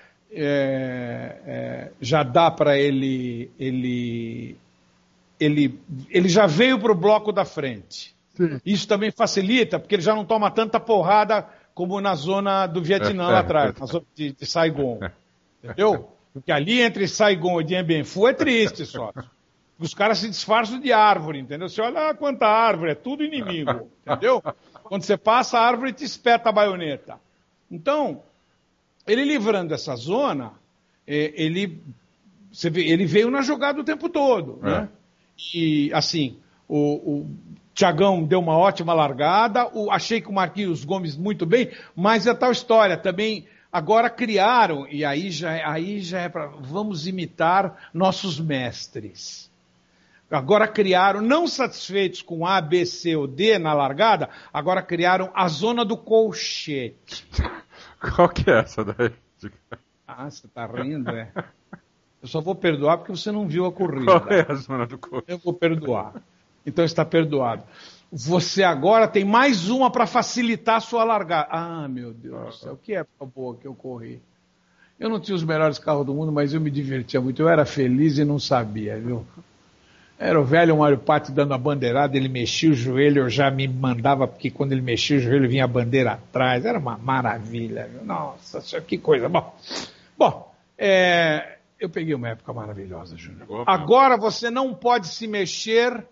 dá para ele já veio para o bloco da frente. Sim. Isso também facilita, porque ele já não toma tanta porrada como na zona do Vietnã lá atrás, na zona de Saigon. Entendeu? Porque ali entre Saigon e Dien Bien Phu é triste só. Os caras se disfarçam de árvore, entendeu? Você olha quanta árvore, é tudo inimigo, entendeu? Quando você passa, a árvore te espeta a baioneta. Então, ele livrando essa zona, ele veio na jogada o tempo todo, né? E, assim, o Thiagão deu uma ótima largada, achei que o Marquinhos Gomes muito bem, mas é tal história, também agora criaram, e aí já é para vamos imitar nossos mestres. Agora criaram, não satisfeitos com A, B, C ou D na largada, agora criaram a zona do colchete. Qual que é essa daí? Você tá rindo, Eu só vou perdoar porque você não viu a corrida. Qual é a zona do colchete? Eu vou perdoar. Então está perdoado. Você agora tem mais uma para facilitar a sua largada. Meu Deus do céu, que época boa que eu corri. Eu não tinha os melhores carros do mundo, mas eu me divertia muito. Eu era feliz e não sabia, viu? Era o velho Mário Patti dando a bandeirada, ele mexia o joelho, eu já me mandava, porque quando ele mexia o joelho vinha a bandeira atrás, era uma maravilha. Nossa, que coisa. Bom, eu peguei uma época maravilhosa, Júnior. Agora você não pode se mexer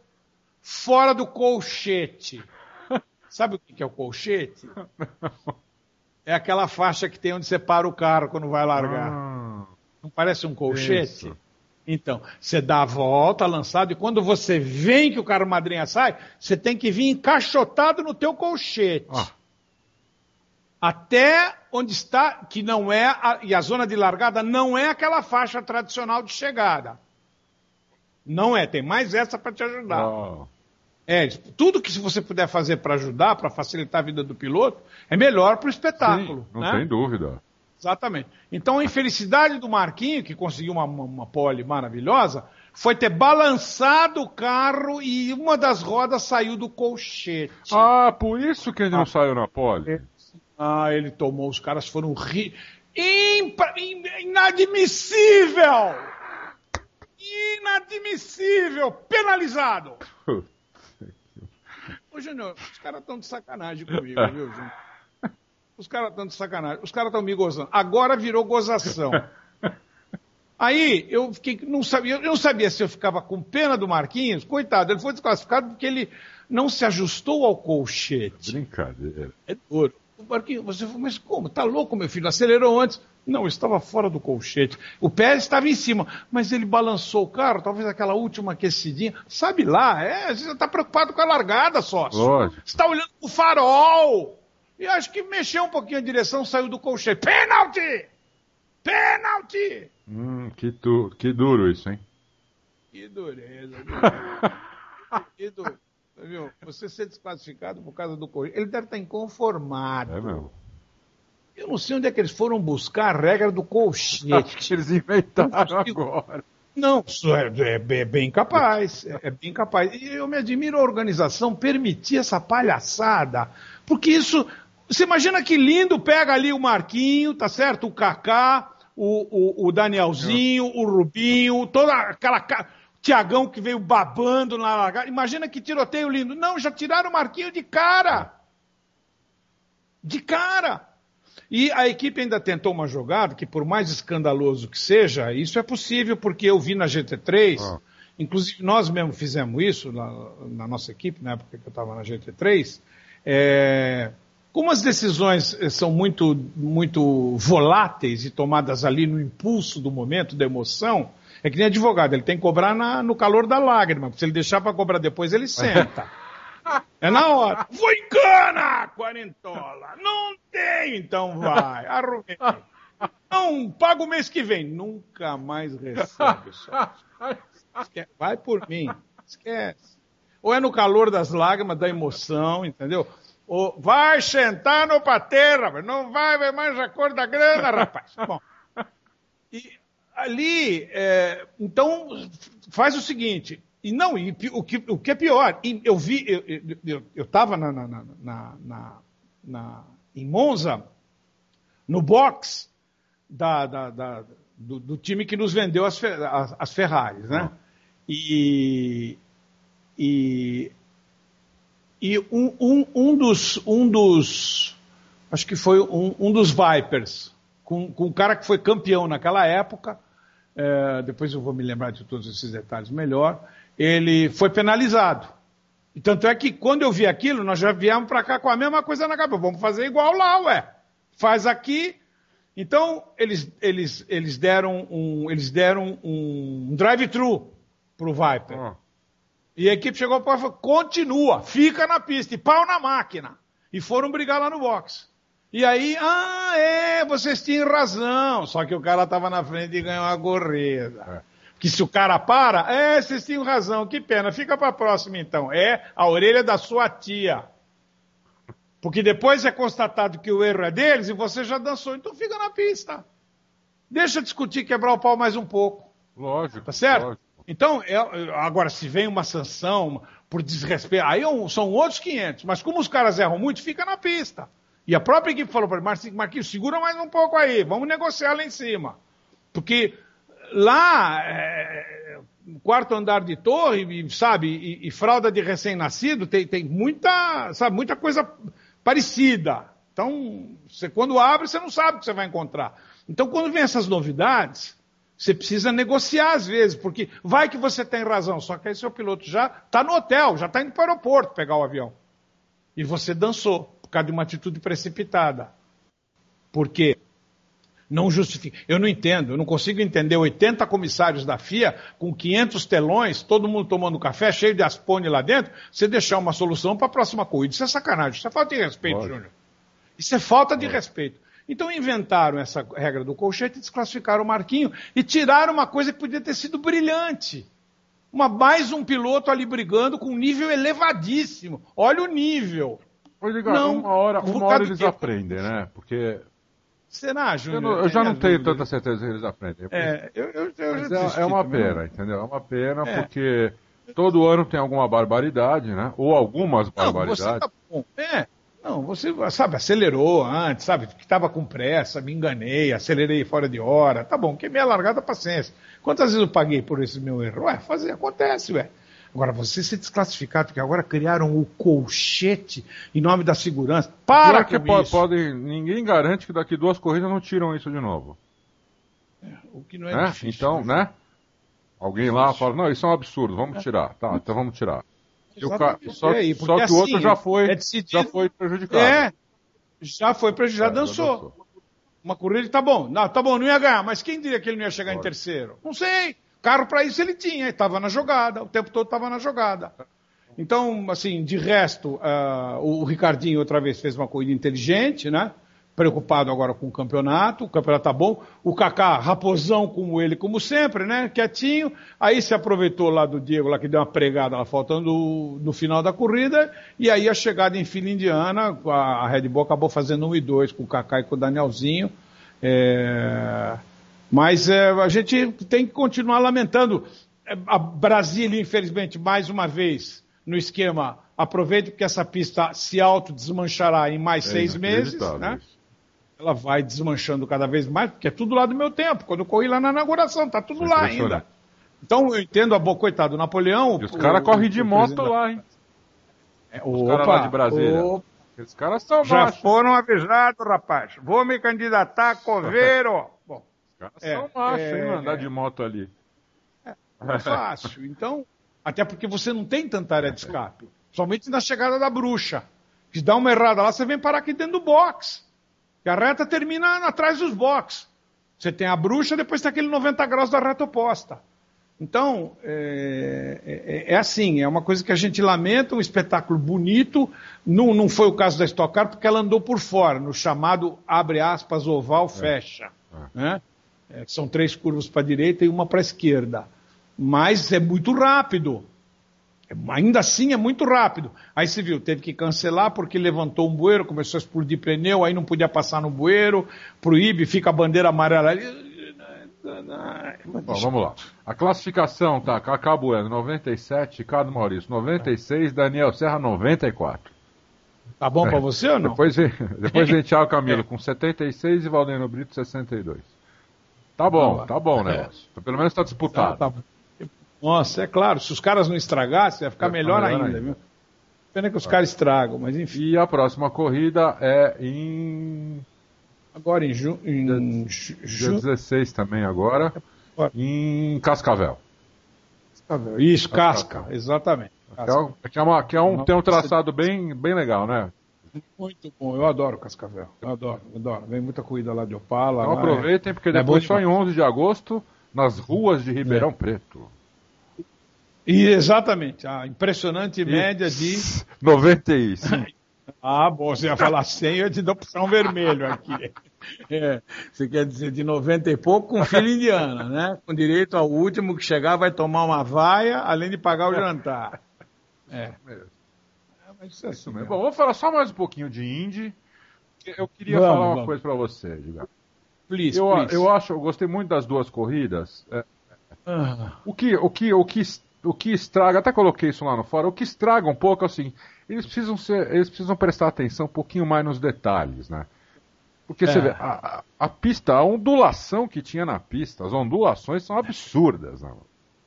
fora do colchete. Sabe o que é o colchete? É aquela faixa que tem onde você para o carro quando vai largar. Não parece um colchete? Isso. Então, você dá a volta, lançado, e quando você vem que o carro madrinha sai, você tem que vir encaixotado no teu colchete. Até onde está, que não é, e a zona de largada não é aquela faixa tradicional de chegada. Não é, tem mais essa para te ajudar. Tudo que você puder fazer para ajudar, para facilitar a vida do piloto, é melhor para o espetáculo. Sim, não tem dúvida. Exatamente. Então a infelicidade do Marquinho, que conseguiu uma pole maravilhosa, foi ter balançado o carro e uma das rodas saiu do colchete. Por isso que ele não saiu na pole. Ele tomou, os caras foram inadmissível! Inadmissível! Penalizado! Ô, Júnior, os caras estão de sacanagem comigo, viu, Júnior? Os caras estão de sacanagem. Os caras estão me gozando. Agora virou gozação. Aí, eu não sabia se eu ficava com pena do Marquinhos. Coitado, ele foi desclassificado porque ele não se ajustou ao colchete. Brincadeira. É duro. O Marquinhos, você falou, mas como? Tá louco, meu filho? Acelerou antes. Não, estava fora do colchete. O Pérez estava em cima, mas ele balançou o carro, talvez aquela última aquecidinha. Sabe lá, você está preocupado com a largada, sócio. Lógico. Você está olhando pro farol. E acho que mexeu um pouquinho a direção, saiu do colchete. Pênalti! Pênalti! Que duro isso, hein? Que dureza. Que dureza. Viu? Você ser desclassificado por causa do colchete. Ele deve estar inconformado. É mesmo. Eu não sei onde é que eles foram buscar a regra do colchete. Eles inventaram agora. Não, isso é bem capaz. É bem capaz. E eu me admiro a organização permitir essa palhaçada. Porque isso... Você imagina que lindo, pega ali o Marquinho, tá certo? O Kaká, o Danielzinho, o Rubinho, toda aquela... Tiagão que veio babando na largada. Imagina que tiroteio lindo. Não, já tiraram o Marquinho de cara. De cara. E a equipe ainda tentou uma jogada que, por mais escandaloso que seja, isso é possível porque eu vi na GT3, inclusive nós mesmo fizemos isso na nossa equipe, na época que eu estava na GT3, como as decisões são muito, muito voláteis e tomadas ali no impulso do momento, da emoção, é que nem advogado, ele tem que cobrar no calor da lágrima, porque se ele deixar para cobrar depois, ele senta. É na hora. Vou em cana, quarentola. Não tem, então vai. Arrumei. Não, paga o mês que vem. Nunca mais recebe, só. Vai por mim. Esquece. Ou é no calor das lágrimas, da emoção, entendeu? Ou vai sentar no patê, rapaz. Não vai mais a cor da grana, rapaz. Bom. E ali, então, faz o seguinte... o que é pior, eu estava em Monza, no box do time que nos vendeu as Ferraris, né? E um dos acho que foi um dos Vipers, com um cara que foi campeão naquela época, depois eu vou me lembrar de todos esses detalhes melhor, ele foi penalizado. E tanto é que quando eu vi aquilo, nós já viemos para cá com a mesma coisa na cabeça. Vamos fazer igual lá, ué. Faz aqui. Então, eles deram um drive-thru pro Viper. E a equipe chegou para e falou, continua, fica na pista, e pau na máquina. E foram brigar lá no box. E aí, vocês tinham razão. Só que o cara estava na frente e ganhou uma corrida. Que se o cara para, vocês tinham razão, que pena, fica para a próxima então. A orelha da sua tia. Porque depois é constatado que o erro é deles e você já dançou, então fica na pista. Deixa discutir, quebrar o pau mais um pouco. Lógico. Tá certo? Lógico. Então, agora, se vem uma sanção por desrespeito, aí são outros 500. Mas como os caras erram muito, fica na pista. E a própria equipe falou para ele, Marquinhos, segura mais um pouco aí, vamos negociar lá em cima. Porque... lá, quarto andar de torre, sabe, e fralda de recém-nascido, tem muita coisa parecida. Então, quando abre, você não sabe o que você vai encontrar. Então, quando vem essas novidades, você precisa negociar às vezes, porque vai que você tem razão, só que aí seu piloto já está no hotel, já está indo para o aeroporto pegar o avião. E você dançou, por causa de uma atitude precipitada. Porque não justifica. Eu não entendo, eu não consigo entender 80 comissários da FIA com 500 telões, todo mundo tomando café, cheio de aspone lá dentro, você deixar uma solução para a próxima corrida. Isso é sacanagem, isso é falta de respeito, Júnior. Isso é falta de respeito. Então inventaram essa regra do colchete, desclassificaram o Marquinho e tiraram uma coisa que podia ter sido brilhante. Mais um piloto ali brigando com um nível elevadíssimo. Olha o nível. Uma hora eles aprendem, né? Porque... Será, Júnior? Eu já não tenho tanta certeza que eles aprendem. Mas é uma pena, entendeu? É uma pena porque todo ano tem alguma barbaridade, né? Ou algumas barbaridades. Você tá bom. Não, você, sabe, acelerou antes, sabe, que estava com pressa, me enganei, acelerei fora de hora, tá bom, queimei a largada, paciência. Quantas vezes eu paguei por esse meu erro? Acontece. Agora, você ser desclassificado, porque agora criaram o colchete em nome da segurança. Para com isso. Ninguém garante que daqui 2 corridas não tiram isso de novo. O que não é difícil. Então, né? Alguém lá fala, não, isso é um absurdo, vamos tirar. Tá, então vamos tirar. Só que o outro já foi prejudicado. Já foi prejudicado, dançou. Uma corrida tá bom. Não ia ganhar, mas quem diria que ele não ia chegar em terceiro? Não sei. Carro para isso ele tinha, estava na jogada, o tempo todo estava na jogada. Então, assim, de resto, o Ricardinho outra vez fez uma corrida inteligente, né? Preocupado agora com o campeonato tá bom. O Kaká, raposão como ele, como sempre, né? Quietinho. Aí se aproveitou lá do Diego, lá que deu uma pregada lá, faltando no final da corrida. E aí a chegada em fila indiana, a Red Bull acabou fazendo 1 e 2 com o Kaká e com o Danielzinho. Mas a gente tem que continuar lamentando. A Brasília, infelizmente, mais uma vez, no esquema, aproveita que essa pista se autodesmanchará em mais 6 meses, né? Ela vai desmanchando cada vez mais, porque é tudo lá do meu tempo. Quando eu corri lá na inauguração, tá tudo lá ainda. Então eu entendo coitado do Napoleão. E os caras correm de moto lá, hein? Os caras lá de Brasília. Esses caras são já foram avisados, rapaz. Vou me candidatar a coveiro. Bom, os caras são machos, hein, andar de moto ali. É fácil. Então, até porque você não tem tanta área de escape. Somente na chegada da bruxa. Se dá uma errada lá, você vem parar aqui dentro do box. E a reta termina atrás dos box. Você tem a bruxa, depois tem aquele 90 graus da reta oposta. Então, é assim, é uma coisa que a gente lamenta, um espetáculo bonito. Não foi o caso da Stock Car, porque ela andou por fora, no chamado, abre aspas, oval, fecha. Né? São 3 curvas para a direita e uma para a esquerda. Mas é muito rápido. Ainda assim é muito rápido. Aí você viu, teve que cancelar porque levantou um bueiro, começou a explodir pneu, aí não podia passar no bueiro, proíbe, fica a bandeira amarela ali. Bom, vamos lá. A classificação tá, Cacá Bueno, 97, Ricardo Maurício, 96, Daniel Serra, 94. Tá bom pra você ou não? Depois vem Thiago Camilo com 76 e Valdeno Brito, 62. Tá bom o negócio. Pelo menos tá disputado. Tá bom. Nossa, é claro, se os caras não estragassem, ia ficar melhor ainda, viu? Pena que os caras estragam, mas enfim. E a próxima corrida é em... Agora em dia 16 também agora, em Cascavel. Isso, Casca, exatamente. Tem um traçado bem legal, né? Muito bom, eu adoro Cascavel, eu adoro. Vem muita corrida lá de Opala. Então aproveitem, porque depois só em 11 de agosto, nas ruas de Ribeirão Preto. E exatamente, a impressionante média de 95. Bom, você ia falar 100, eu te dou puxão vermelho aqui. Você quer dizer de 90 e pouco com filha indiana, né? Com direito ao último que chegar vai tomar uma vaia, além de pagar o jantar. Mas isso é assim mesmo. Bom, vamos falar só mais um pouquinho de Indy. Eu queria falar uma coisa para você, Edgar. Please. Eu gostei muito das 2 corridas. O que estraga, até coloquei isso lá no fórum, o que estraga um pouco, assim, eles precisam prestar atenção um pouquinho mais nos detalhes, né? Porque você vê, a pista, a ondulação que tinha na pista, as ondulações são absurdas, né?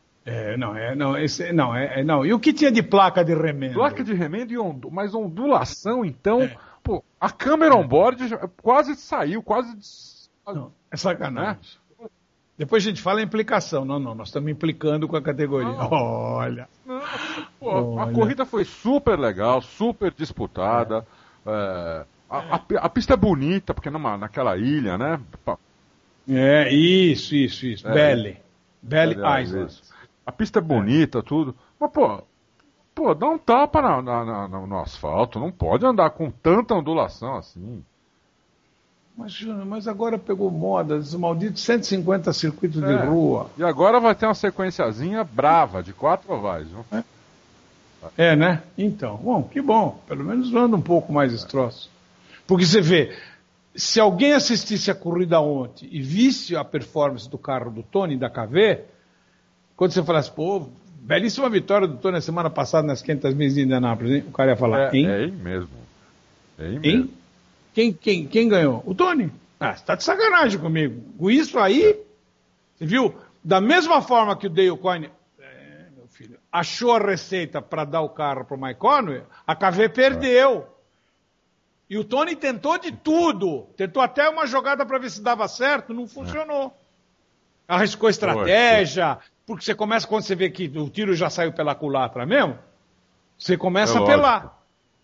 Não. E o que tinha de placa de remendo? Placa de remendo mas ondulação, então, pô, a câmera on-board quase saiu, Não, é sacanagem. Né? Depois a gente fala a implicação. Não, nós estamos implicando com a categoria. Olha. A corrida foi super legal, super disputada. A pista é bonita, porque naquela ilha, né? Isso. Belle Island. A pista é bonita, tudo. Mas, pô, dá um tapa no asfalto. Não pode andar com tanta ondulação assim. Mas, Júnior, agora pegou moda, os malditos 150 circuitos de rua. E agora vai ter uma sequenciazinha brava, de 4 ovais, viu? Né? Então, bom, que bom. Pelo menos anda um pouco mais esse troço. Porque você vê, se alguém assistisse a corrida ontem e visse a performance do carro do Tony, da KV, quando você falasse, pô, belíssima vitória do Tony na semana passada nas 500 milhas de Indianápolis, hein? O cara ia falar, hein? É aí mesmo. Hein? Quem ganhou? O Tony. Você tá de sacanagem comigo. Com isso aí, você viu? Da mesma forma que o Dale Coyne, meu filho, achou a receita para dar o carro pro Mike Conway, a KV perdeu. E o Tony tentou de tudo. Tentou até uma jogada para ver se dava certo, não funcionou. Arriscou estratégia, porque você começa, quando você vê que o tiro já saiu pela culatra mesmo, você começa a apelar.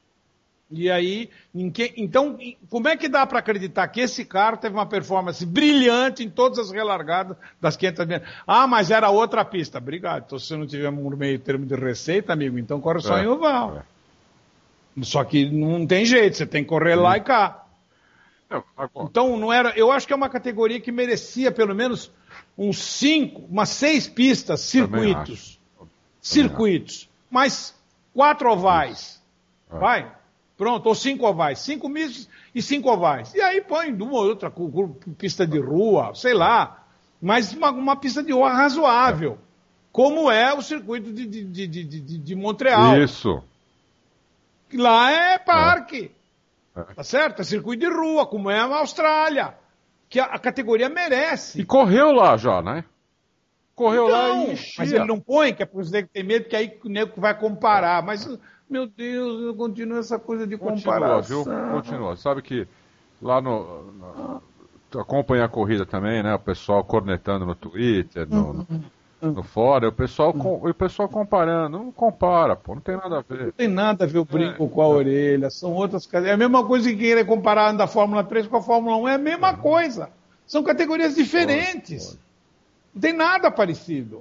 E aí, então, como é que dá para acreditar que esse cara teve uma performance brilhante em todas as relargadas das 500 milhas? Mas era outra pista. Obrigado. Então, se você não tiver um meio termo de receita, amigo, então corre só em oval. Só que não tem jeito, você tem que correr lá e cá. Então, não era. Eu acho que é uma categoria que merecia pelo menos umas 6 pistas, circuitos. Circuitos. Mais 4 ovais. Vai? Pronto, ou 5 ovais. 5 mistos e 5 ovais. E aí põe uma ou outra pista de rua, sei lá. Mas uma pista de rua razoável. Como é o circuito de Montreal. Isso. Lá é parque. Tá certo? É circuito de rua, como é na Austrália. Que a categoria merece. E correu lá já, né? Correu lá e enchia. Mas ele não põe, que é para os negros que tem medo, que aí o nego vai comparar. Mas, meu Deus, continua essa coisa de comparação. Continua. Sabe que lá acompanha a corrida também, né? O pessoal cornetando no Twitter, no fora, o pessoal comparando. Não compara, pô, não tem nada a ver. Não tem nada a ver o brinco com a orelha, são outras categorias. É a mesma coisa que querer comparar da Fórmula 3 com a Fórmula 1, é a mesma coisa. São categorias diferentes. Não tem nada parecido.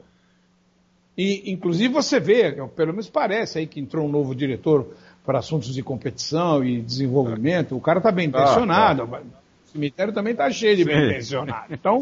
E, inclusive, você vê, pelo menos parece aí que entrou um novo diretor para assuntos de competição e desenvolvimento. O cara está bem intencionado. O cemitério também está cheio de bem intencionado. Então,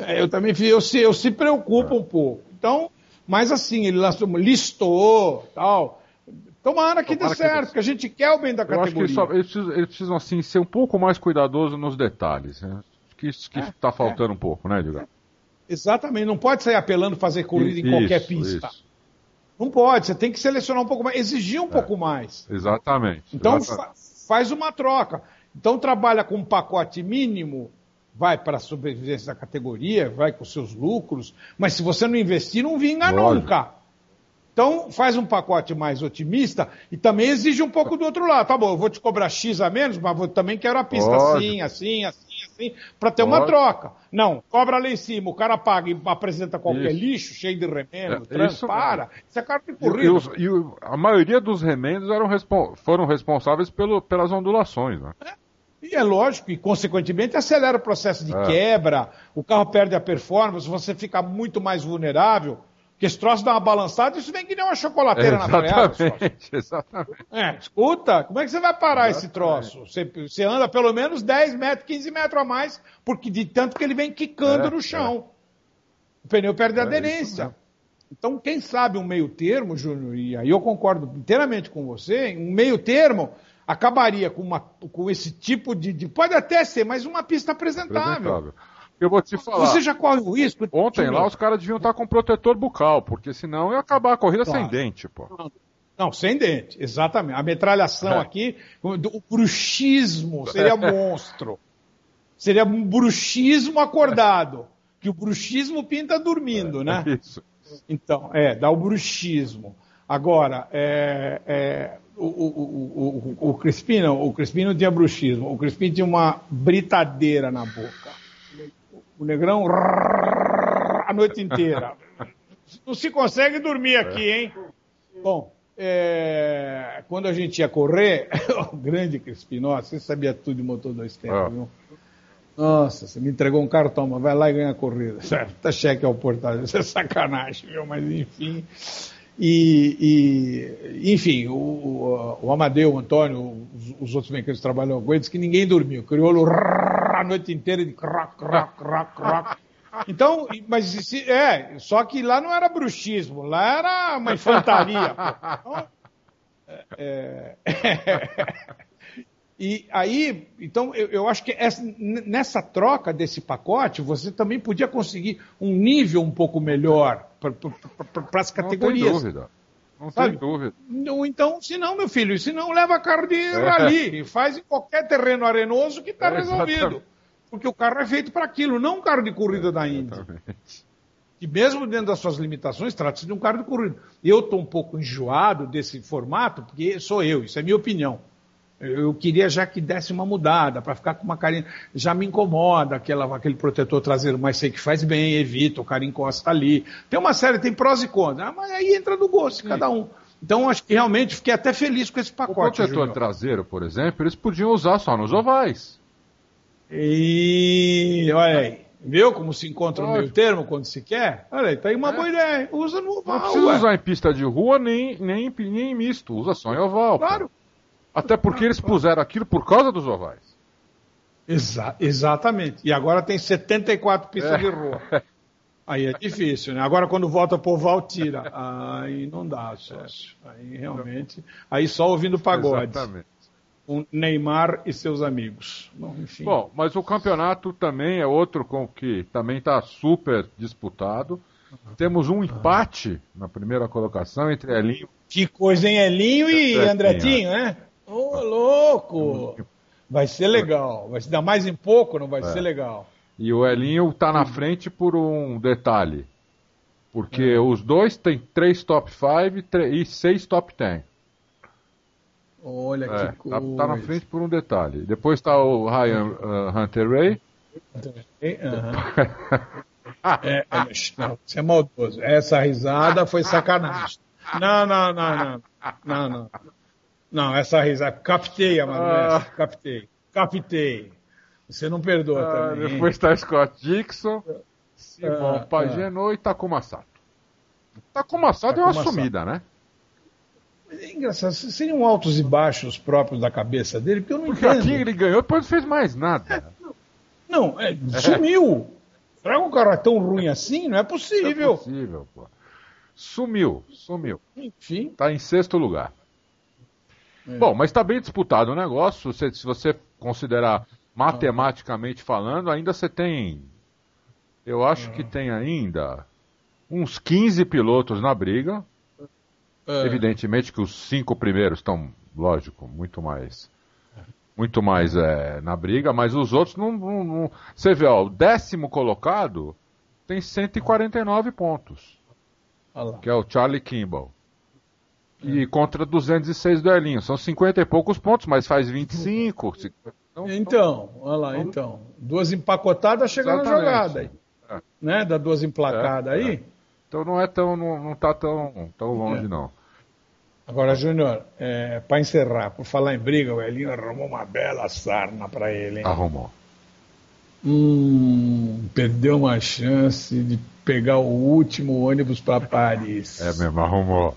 eu se preocupo um pouco. Então, mas assim, ele listou, tal. Tomara que dê certo, porque a gente quer o bem da categoria. Eu acho que eles precisam assim, ser um pouco mais cuidadosos nos detalhes. Né? Que está faltando um pouco, né, Edgar? Exatamente, não pode sair apelando fazer corrida em qualquer pista. Isso. Não pode, você tem que selecionar um pouco mais, exigir um pouco mais. Exatamente. Então faz uma troca. Então trabalha com um pacote mínimo, vai para a sobrevivência da categoria, vai com seus lucros, mas se você não investir, não vinga nunca. Então faz um pacote mais otimista e também exige um pouco do outro lado. Tá bom, eu vou te cobrar X a menos, mas eu também quero a pista assim, para ter uma troca. Não, cobra lá em cima, o cara paga e apresenta qualquer lixo, cheio de remendo, transpara. Isso é carro de corrida. A maioria dos remendos foram responsáveis pelas ondulações, né? E é lógico, e consequentemente acelera o processo de quebra, o carro perde a performance, você fica muito mais vulnerável. Porque esse troço dá uma balançada, isso vem que nem uma chocolateira na freada. Exatamente. Escuta, como é que você vai parar esse troço? Você anda pelo menos 10 metros, 15 metros a mais, porque de tanto que ele vem quicando no chão. O pneu perde a aderência. Então, quem sabe um meio termo, Júnior, e aí eu concordo inteiramente com você, um meio termo acabaria com esse tipo de... Pode até ser, mas uma pista apresentável. Eu vou te falar. Você já corre o risco? Ontem lá os caras deviam estar com protetor bucal, porque senão ia acabar a corrida sem dente, pô. Não, sem dente, exatamente. A metralhação aqui, o bruxismo seria monstro. Seria um bruxismo acordado. Que o bruxismo pinta dormindo, né? Isso. Então, dá o bruxismo. Agora, o Crispim não tinha bruxismo. O Crispim tinha uma britadeira na boca. O Negrão a noite inteira. Não se consegue dormir aqui, hein? Bom, quando a gente ia correr, o grande Crispinotti, você sabia tudo de motor 2 tempos, viu? Nossa, você me entregou um cartão, mas vai lá e ganha a corrida. Tá cheque ao portador, isso é sacanagem, viu? Mas enfim. Enfim, o Amadeu, o Antônio, os outros mecânicos que trabalham com eles, que ninguém dormiu. Crioulo a noite inteira de crac. Então, mas só que lá não era bruxismo, lá era uma infantaria. E aí, então, eu acho que nessa troca desse pacote, você também podia conseguir um nível um pouco melhor para as categorias. Não tem dúvida. Não tem dúvida. Então, se não, meu filho, se não, leva carro de rally. Faz em qualquer terreno arenoso que está resolvido. Exatamente. Porque o carro é feito para aquilo, não um carro de corrida da Indy. E mesmo dentro das suas limitações, trata-se de um carro de corrida. Eu estou um pouco enjoado desse formato, porque sou eu, isso é minha opinião. Eu queria já que desse uma mudada, para ficar com uma carinha. Já me incomoda aquele protetor traseiro, mas sei que faz bem, evita, o cara encosta ali. Tem uma série, tem prós e contras, mas aí entra no gosto de cada um. Então, acho que realmente fiquei até feliz com esse pacote. O protetor traseiro, por exemplo, eles podiam usar só nos ovais. E olha aí, viu como se encontra o meio termo quando se quer? Olha aí, tá aí uma boa ideia. Usa no oval. Não precisa usar em pista de rua nem em misto, usa só em oval. Claro. Até porque eles puseram aquilo por causa dos ovais. Exatamente. E agora tem 74 pistas de rua. Aí é difícil, né? Agora quando volta pro oval, tira. Aí não dá, sócio. Aí realmente. Aí só ouvindo pagode. Exatamente. Com Neymar e seus amigos. Bom, enfim. Bom, mas o campeonato também é outro com que também está super disputado. Temos um empate na primeira colocação entre Elinho. Que coisa, hein? Elinho e Andretinho, né? Ô, louco! Vai ser legal. Vai se dar mais em pouco, não vai ser legal. E o Elinho está na frente por um detalhe. Porque os dois têm 3 top 5 e 6 top 10. Olha que coisa. Tá na frente por um detalhe. Depois está o Ryan Hunter-Reay. Não, você é maldoso. Essa risada foi sacanagem. Não, essa risada. Captei, Amadeu. Captei. Você não perdoa também. Depois está Scott Dixon, Simon Pagenaud e Takuma Sato. Takuma Sato é uma sumida, né? É engraçado, seriam altos e baixos próprios da cabeça dele, porque eu não entendo. Porque aqui ele ganhou, depois não fez mais nada. Sumiu. Será que o cara é tão ruim assim? Não é possível. Não é possível, pô. Sumiu. Enfim. Tá em 6º lugar. Bom, mas está bem disputado o negócio. Se você considerar matematicamente falando, ainda você tem... Eu acho que tem ainda uns 15 pilotos na briga. Evidentemente que os 5 primeiros estão, lógico, muito mais na briga, mas os outros não... Você vê, o 10º colocado tem 149 pontos, que é o Charlie Kimball. E contra 206 do Elinho. São 50 e poucos pontos, mas faz 25. Então, olha lá, então. 2 empacotadas chegando na jogada aí. Né? Da 2 emplacadas aí. Então não tá tão longe, não. Agora, Júnior, para encerrar, por falar em briga, o Elinho arrumou uma bela sarna para ele, hein? Arrumou. Perdeu uma chance de pegar o último ônibus para Paris. É mesmo, arrumou.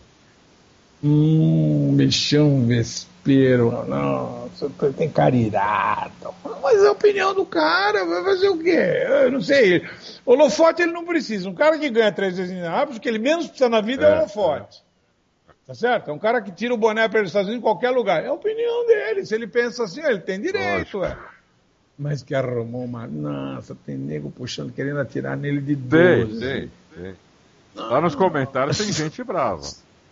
Mexeu um vespeiro. Nossa, tem cara irado. Mas é a opinião do cara, vai fazer o quê? Eu não sei. O holofote ele não precisa. Um cara que ganha 3 vezes rápido, o que ele menos precisa na vida é o holofote. Tá certo? É um cara que tira o boné para os Estados Unidos em qualquer lugar. É a opinião dele. Se ele pensa assim, ele tem direito, Mas que arrumou uma... Nossa, tem nego puxando, querendo atirar nele de 12. Tem. Lá nos comentários tem gente brava.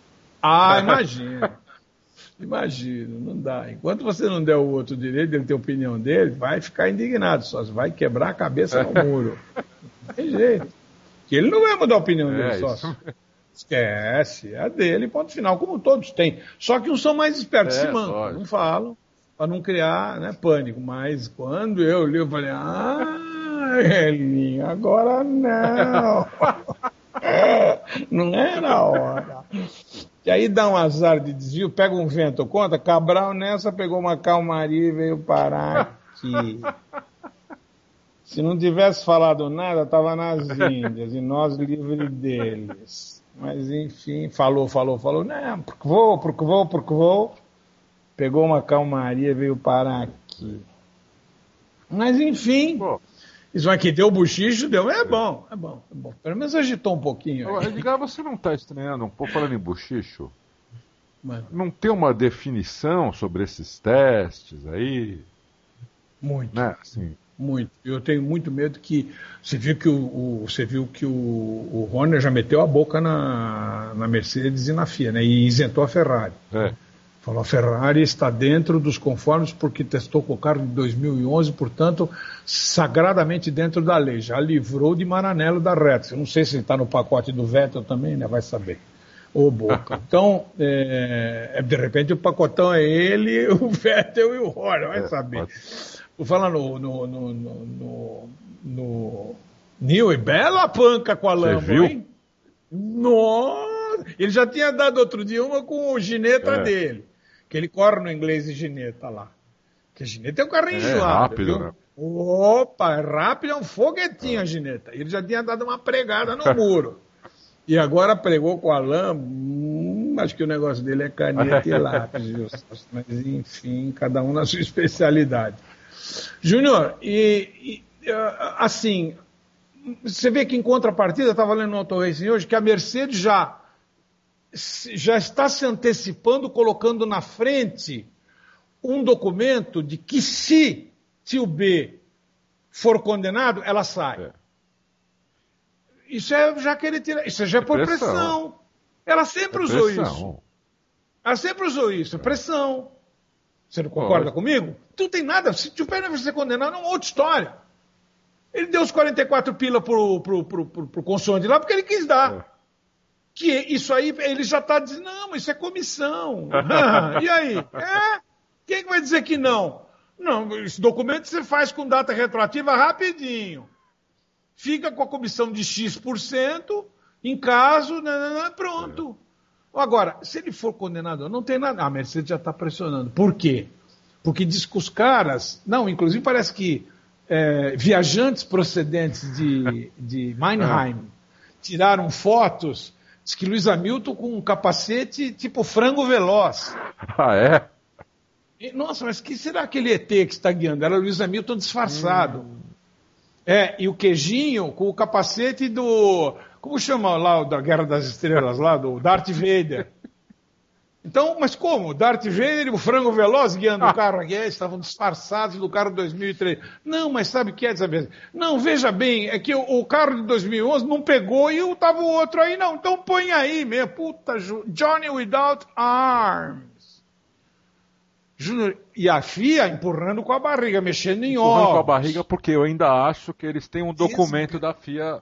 Imagino, não dá. Enquanto você não der o outro direito, ele ter a opinião dele, vai ficar indignado, só vai quebrar a cabeça no muro. Não tem jeito. Que ele não vai mudar a opinião dele, só. Esquece, é a dele, ponto final, como todos têm. Só que uns são mais espertos, se mandam, não falam, para não criar pânico. Mas quando eu li, eu falei, Elinho, agora não. Não era a hora. E aí dá um azar de desvio, pega um vento contra, Cabral nessa pegou uma calmaria e veio parar aqui. Se não tivesse falado nada, estava nas Índias, e nós livres deles. Mas enfim, falou, não, porque vou. Pegou uma calmaria e veio parar aqui. Mas enfim, isso aqui deu bochicho, deu. É bom. Pelo menos agitou um pouquinho. Edgar, você não está estranhando um pouco, falando em bochicho? Não tem uma definição sobre esses testes aí? Muito. Né? Assim. Muito. Eu tenho muito medo que. Você viu que o Horner já meteu a boca na Mercedes e na FIA, né? E isentou a Ferrari. Falou, a Ferrari está dentro dos conformes porque testou com o carro de 2011, portanto, sagradamente dentro da lei. Já livrou de Maranello da reta. Eu não sei se ele está no pacote do Vettel também, né? Vai saber. Ô, boca. Então, de repente o pacotão é ele, o Vettel e o Horner, vai saber. Vou falar no Newey, bela panca com a Lambo, viu? hein? Nossa! Ele já tinha dado outro dia uma com o Gineta dele. Que ele corre no inglês de Gineta lá. Porque Gineta é um carro enjoado. Rápido, viu? né? Opa, é rápido, é um foguetinho a Gineta. Ele já tinha dado uma pregada no muro. E agora pregou com a Lambo. Acho que o negócio dele é caneta e lápis, viu? Mas enfim, cada um na sua especialidade. Júnior, assim, você vê que em contrapartida, estava lendo no Auto Racing hoje, que a Mercedes já está se antecipando, colocando na frente um documento de que se o B for condenado, ela sai. Isso é já querer tirar, isso já é por pressão. Ela sempre usou isso. Ela sempre usou isso, pressão. Você não concorda comigo? Não tem nada. Se o Pérez vai ser condenado, é uma outra história. Ele deu os 44 pila pro consoante lá porque ele quis dar. Que isso aí, ele já está dizendo, não, isso é comissão. E aí? Quem vai dizer que não? Não, esse documento você faz com data retroativa rapidinho. Fica com a comissão de X%, em caso, pronto. Agora, se ele for condenado, não tem nada. A Mercedes já está pressionando. Por quê? Porque diz que os caras... Não, inclusive parece que viajantes procedentes de Mannheim tiraram fotos. Diz que Lewis Hamilton com um capacete tipo frango veloz. Ah, é? Nossa, mas que será aquele ET que está guiando? Era o Lewis Hamilton disfarçado. E o queijinho com o capacete do... Como chama lá o da Guerra das Estrelas, lá, do Darth Vader? Então, mas como? Darth Vader e o frango veloz guiando o carro aqui, estavam disfarçados do carro de 2003. Não, mas sabe o que é dessa vez? Não, veja bem, é que o carro de 2011 não pegou e estava o outro aí, não. Então põe aí mesmo. Puta, Johnny Without Arms. Júnior, e a FIA empurrando com a barriga, mexendo em ovos. Empurrando com a barriga porque eu ainda acho que eles têm um documento da FIA...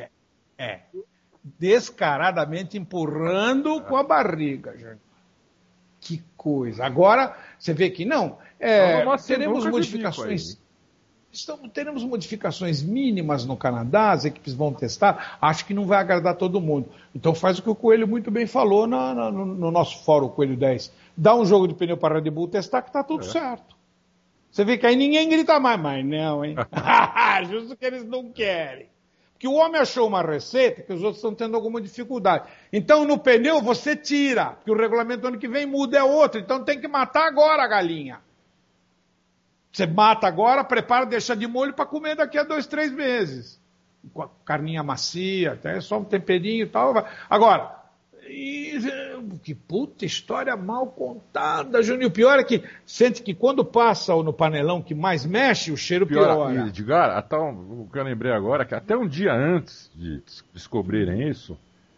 descaradamente empurrando com a barriga, Júnior. Que coisa. Agora, você vê que não. Teremos modificações. Teremos modificações mínimas no Canadá, as equipes vão testar. Acho que não vai agradar todo mundo. Então faz o que o Coelho muito bem falou no nosso fórum, o Coelho 10. Dá um jogo de pneu para a Red Bull testar que tá tudo certo. Você vê que aí ninguém grita mais, mas não, hein? Justo que eles não querem. Que o homem achou uma receita que os outros estão tendo alguma dificuldade. Então, no pneu, você tira, porque o regulamento ano que vem muda, é outro. Então, tem que matar agora a galinha. Você mata agora, prepara, deixa de molho para comer daqui a 2, 3 meses. Com a carninha macia, até só um temperinho e tal. Agora, que puta história mal contada, Júnior. O pior é que sente que quando passa no panelão que mais mexe, o cheiro piora. Edgar, até o que eu lembrei agora, que até um dia antes de descobrirem isso,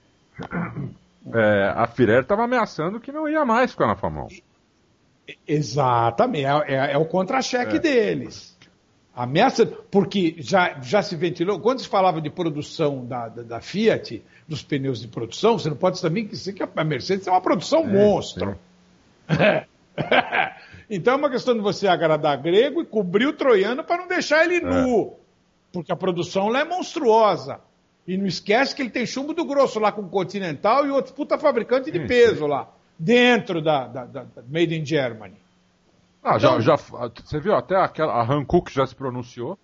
a Pirelli estava ameaçando que não ia mais ficar na Fórmula 1. Exatamente, é o contra-cheque deles. Ameaça, porque já se ventilou, quando se falava de produção da Fiat, dos pneus de produção, você não pode também dizer que a Mercedes é uma produção monstro. Então é uma questão de você agradar grego e cobrir o troiano para não deixar ele nu, porque a produção lá é monstruosa. E não esquece que ele tem chumbo do grosso lá com o Continental e outro puta fabricante de peso lá, dentro da Made in Germany. Ah, então, você viu até a Hankook já se pronunciou?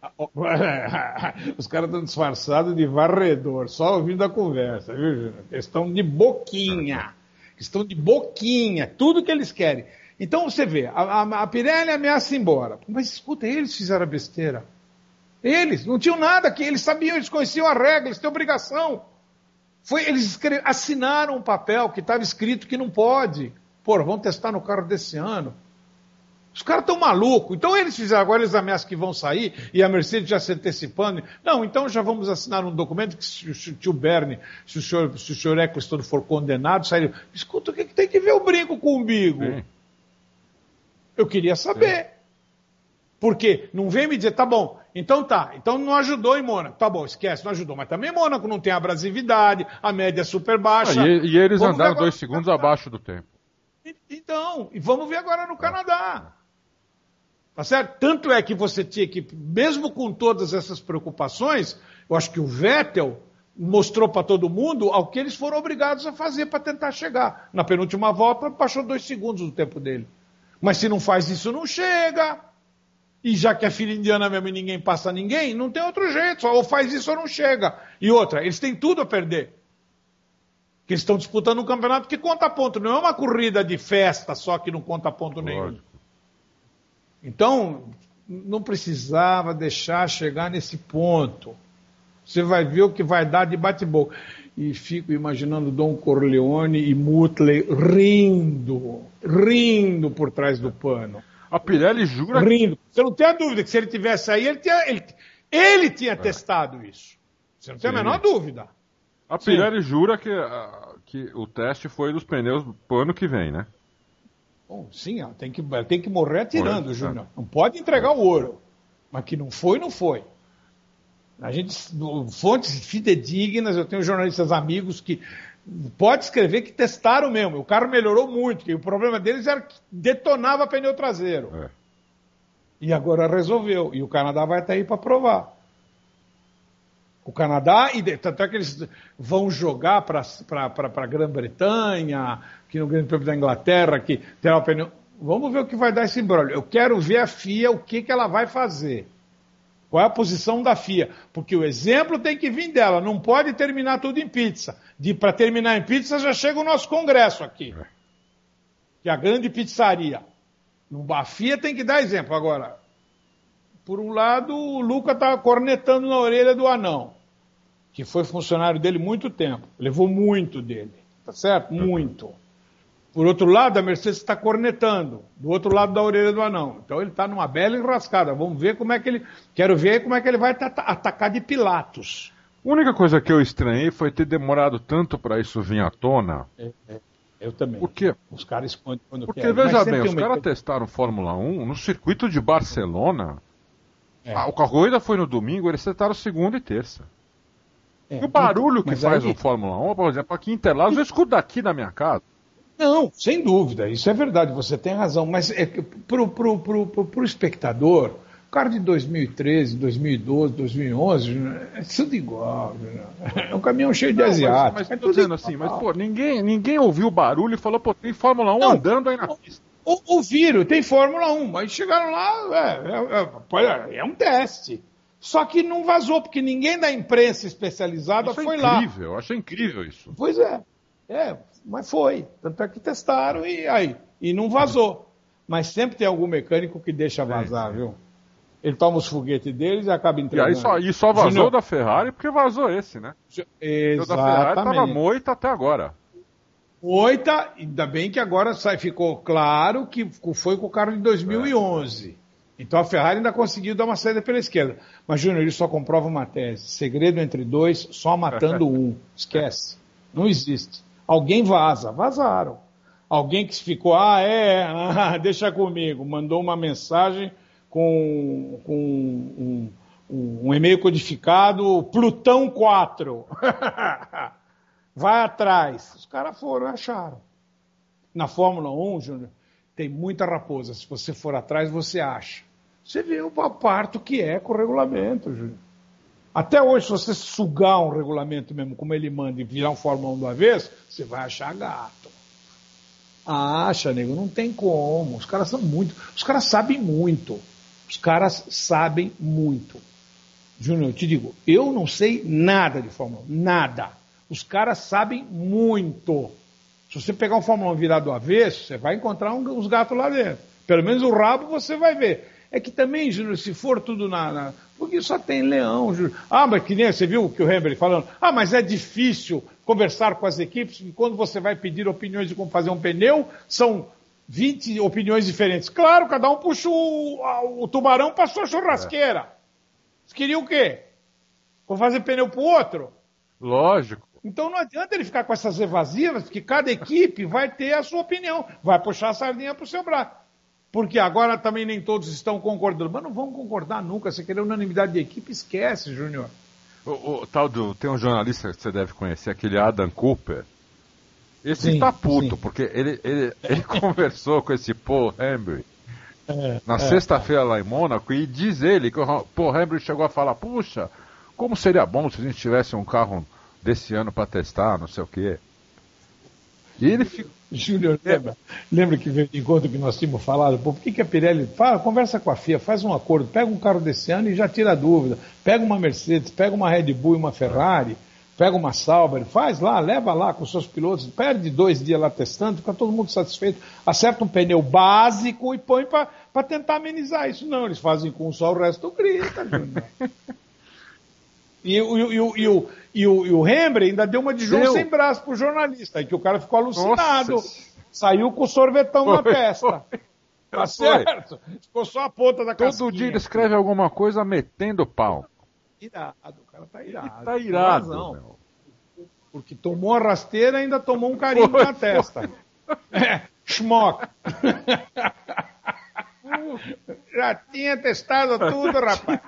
Os caras estão disfarçados de varredor, só ouvindo a conversa, viu, Júnior? Questão de boquinha. Questão de boquinha, tudo que eles querem. Então você vê, a Pirelli ameaça ir embora. Mas escuta, eles fizeram a besteira. Eles não tinham nada que eles sabiam, eles conheciam a regra, eles têm obrigação. Eles assinaram um papel que estava escrito que não pode. Pô, vamos testar no carro desse ano. Os caras estão malucos. Então eles fizeram, agora eles ameaçam que vão sair e a Mercedes já se antecipando. Não, então já vamos assinar um documento que se o tio Bernie, se o senhor Ecclestone for condenado, sair. Escuta, o que tem que ver o brinco com o umbigo? Sim. Eu queria saber. Sim. Porque não vem me dizer, tá bom, então não ajudou em Mônaco. Tá bom, esquece, não ajudou. Mas também Mônaco não tem abrasividade, a média é super baixa. E eles andaram 2 segundos abaixo do tempo. Então, e vamos ver agora no Canadá. Tá certo? Tanto é que você tinha que, mesmo com todas essas preocupações, eu acho que o Vettel mostrou para todo mundo ao que eles foram obrigados a fazer para tentar chegar. Na penúltima volta, baixou 2 segundos do tempo dele. Mas se não faz isso, não chega. E já que é filha indiana mesmo e ninguém passa ninguém, não tem outro jeito, só ou faz isso ou não chega. E outra, eles têm tudo a perder. Que eles estão disputando um campeonato que conta ponto, não é uma corrida de festa só que não conta ponto nenhum. Então, não precisava deixar chegar nesse ponto. Você vai ver o que vai dar de bate-boca. E fico imaginando Don Corleone e Mutley rindo por trás do pano. A Pirelli jura... Rindo. Você não tem a dúvida que se ele tivesse aí, ele tinha testado isso. Você não tem a menor dúvida. A Pirelli jura que o teste foi dos pneus pro ano que vem, né? Bom, sim, tem que morrer atirando, Júnior. Não pode entregar o ouro. Mas que não foi, não foi. A gente, fontes fidedignas, eu tenho jornalistas amigos que pode escrever que testaram mesmo. O carro melhorou muito, que o problema deles era que detonava pneu traseiro. E agora resolveu. E o Canadá vai estar aí para provar. O Canadá, e tanto é que eles vão jogar para a Grã-Bretanha, que no Grande Prêmio da Inglaterra, que terá o pneu. Vamos ver o que vai dar esse imbróglio. Eu quero ver a FIA, o que ela vai fazer. Qual é a posição da FIA? Porque o exemplo tem que vir dela, não pode terminar tudo em pizza. Para terminar em pizza já chega o nosso congresso aqui, que é a grande pizzaria. A FIA tem que dar exemplo. Agora, por um lado, o Luca está cornetando na orelha do anão, que foi funcionário dele muito tempo, levou muito dele, tá certo? Muito. Por outro lado, a Mercedes está cornetando, do outro lado da orelha do anão. Então ele está numa bela enrascada. Vamos ver como é que ele... Quero ver como é que ele vai atacar de Pilatos. A única coisa que eu estranhei foi ter demorado tanto para isso vir à tona. Eu também. Por quê? Os caras escondem quando Porque, querem. veja bem, os caras testaram Fórmula 1 no circuito de Barcelona. A corrida foi no domingo, eles testaram segunda e terça. E o barulho que faz o Fórmula 1, por exemplo, aqui em Interlagos, eu escuto daqui da minha casa. Não, sem dúvida, isso é verdade, você tem razão, mas pro espectador, o cara de 2013, 2012, 2011, é tudo igual, é um caminhão cheio de asiáticos. Mas tô dizendo assim, mas pô, ninguém ouviu o barulho e falou, pô, tem Fórmula 1 andando aí na pista. Ouviram, tem Fórmula 1, mas chegaram lá, é um teste. Só que não vazou, porque ninguém da imprensa especializada foi lá. Eu achei incrível isso. Pois é, mas foi. Tanto é que testaram e não vazou. Mas sempre tem algum mecânico que deixa vazar, viu? Ele toma os foguetes deles e acaba entregando. E aí só vazou Júnior. Da Ferrari porque vazou esse, né? Exatamente. O da Ferrari estava moita até agora. Moita, ainda bem que agora ficou claro que foi com o carro de 2011. Então a Ferrari ainda conseguiu dar uma saída pela esquerda. Mas, Júnior, isso só comprova uma tese. Segredo entre dois, só matando um. Esquece. Não existe. Alguém vazaram. Alguém que ficou, deixa comigo, mandou uma mensagem com um e-mail codificado, Plutão 4. Vai atrás. Os caras foram e acharam. Na Fórmula 1, Júnior, tem muita raposa. Se você for atrás, você acha. Você vê o parto que é com o regulamento, Júnior. Até hoje, se você sugar um regulamento mesmo, como ele manda, e virar um Fórmula 1 do avesso, você vai achar gato. Acha, nego, não tem como. Os caras são muito. Os caras sabem muito. Os caras sabem muito. Júnior, eu te digo, eu não sei nada de Fórmula 1. Nada. Os caras sabem muito. Se você pegar um Fórmula 1 virado do avesso, você vai encontrar uns gatos lá dentro. Pelo menos o rabo você vai ver. É que também, Júnior, se for tudo porque só tem leão, Júnior. Mas que nem você viu o que o Hemberg falando. Mas é difícil conversar com as equipes, e quando você vai pedir opiniões de como fazer um pneu, são 20 opiniões diferentes. Claro, cada um puxa o tubarão para sua churrasqueira. Você queria o quê? Vou fazer pneu pro outro? Lógico. Então não adianta ele ficar com essas evasivas, porque cada equipe vai ter a sua opinião, vai puxar a sardinha pro seu braço. Porque agora também nem todos estão concordando. Mas não vão concordar nunca. Se querer unanimidade de equipe, esquece, Júnior. Tem um jornalista que você deve conhecer, aquele Adam Cooper. Esse sim, tá puto, sim. porque ele conversou com esse Paul Hemberg na sexta-feira lá em Mônaco, e diz ele que o Paul Hemberg chegou a falar, puxa, como seria bom se a gente tivesse um carro desse ano para testar, não sei o quê. E ele ficou... Júnior, lembra que veio de encontro que nós tínhamos falado? Por que a Pirelli conversa com a FIA, faz um acordo, pega um carro desse ano e já tira a dúvida. Pega uma Mercedes, pega uma Red Bull e uma Ferrari, pega uma Sauber, faz lá, leva lá com seus pilotos, perde 2 dias lá testando, fica todo mundo satisfeito, acerta um pneu básico e põe para tentar amenizar isso. Não, eles fazem com só, o resto grita, Júnior. E o Hembre ainda deu uma de João sem braço pro jornalista, aí que o cara ficou alucinado. Nossa. Saiu com o sorvetão na testa. Tá certo? Ficou só a ponta da casquinha. Todo dia ele escreve alguma coisa metendo pau. Irado, o cara tá irado. Ele tá irado, meu. Porque tomou a rasteira e ainda tomou um carinho na testa. Schmock. Já tinha testado tudo, rapaz.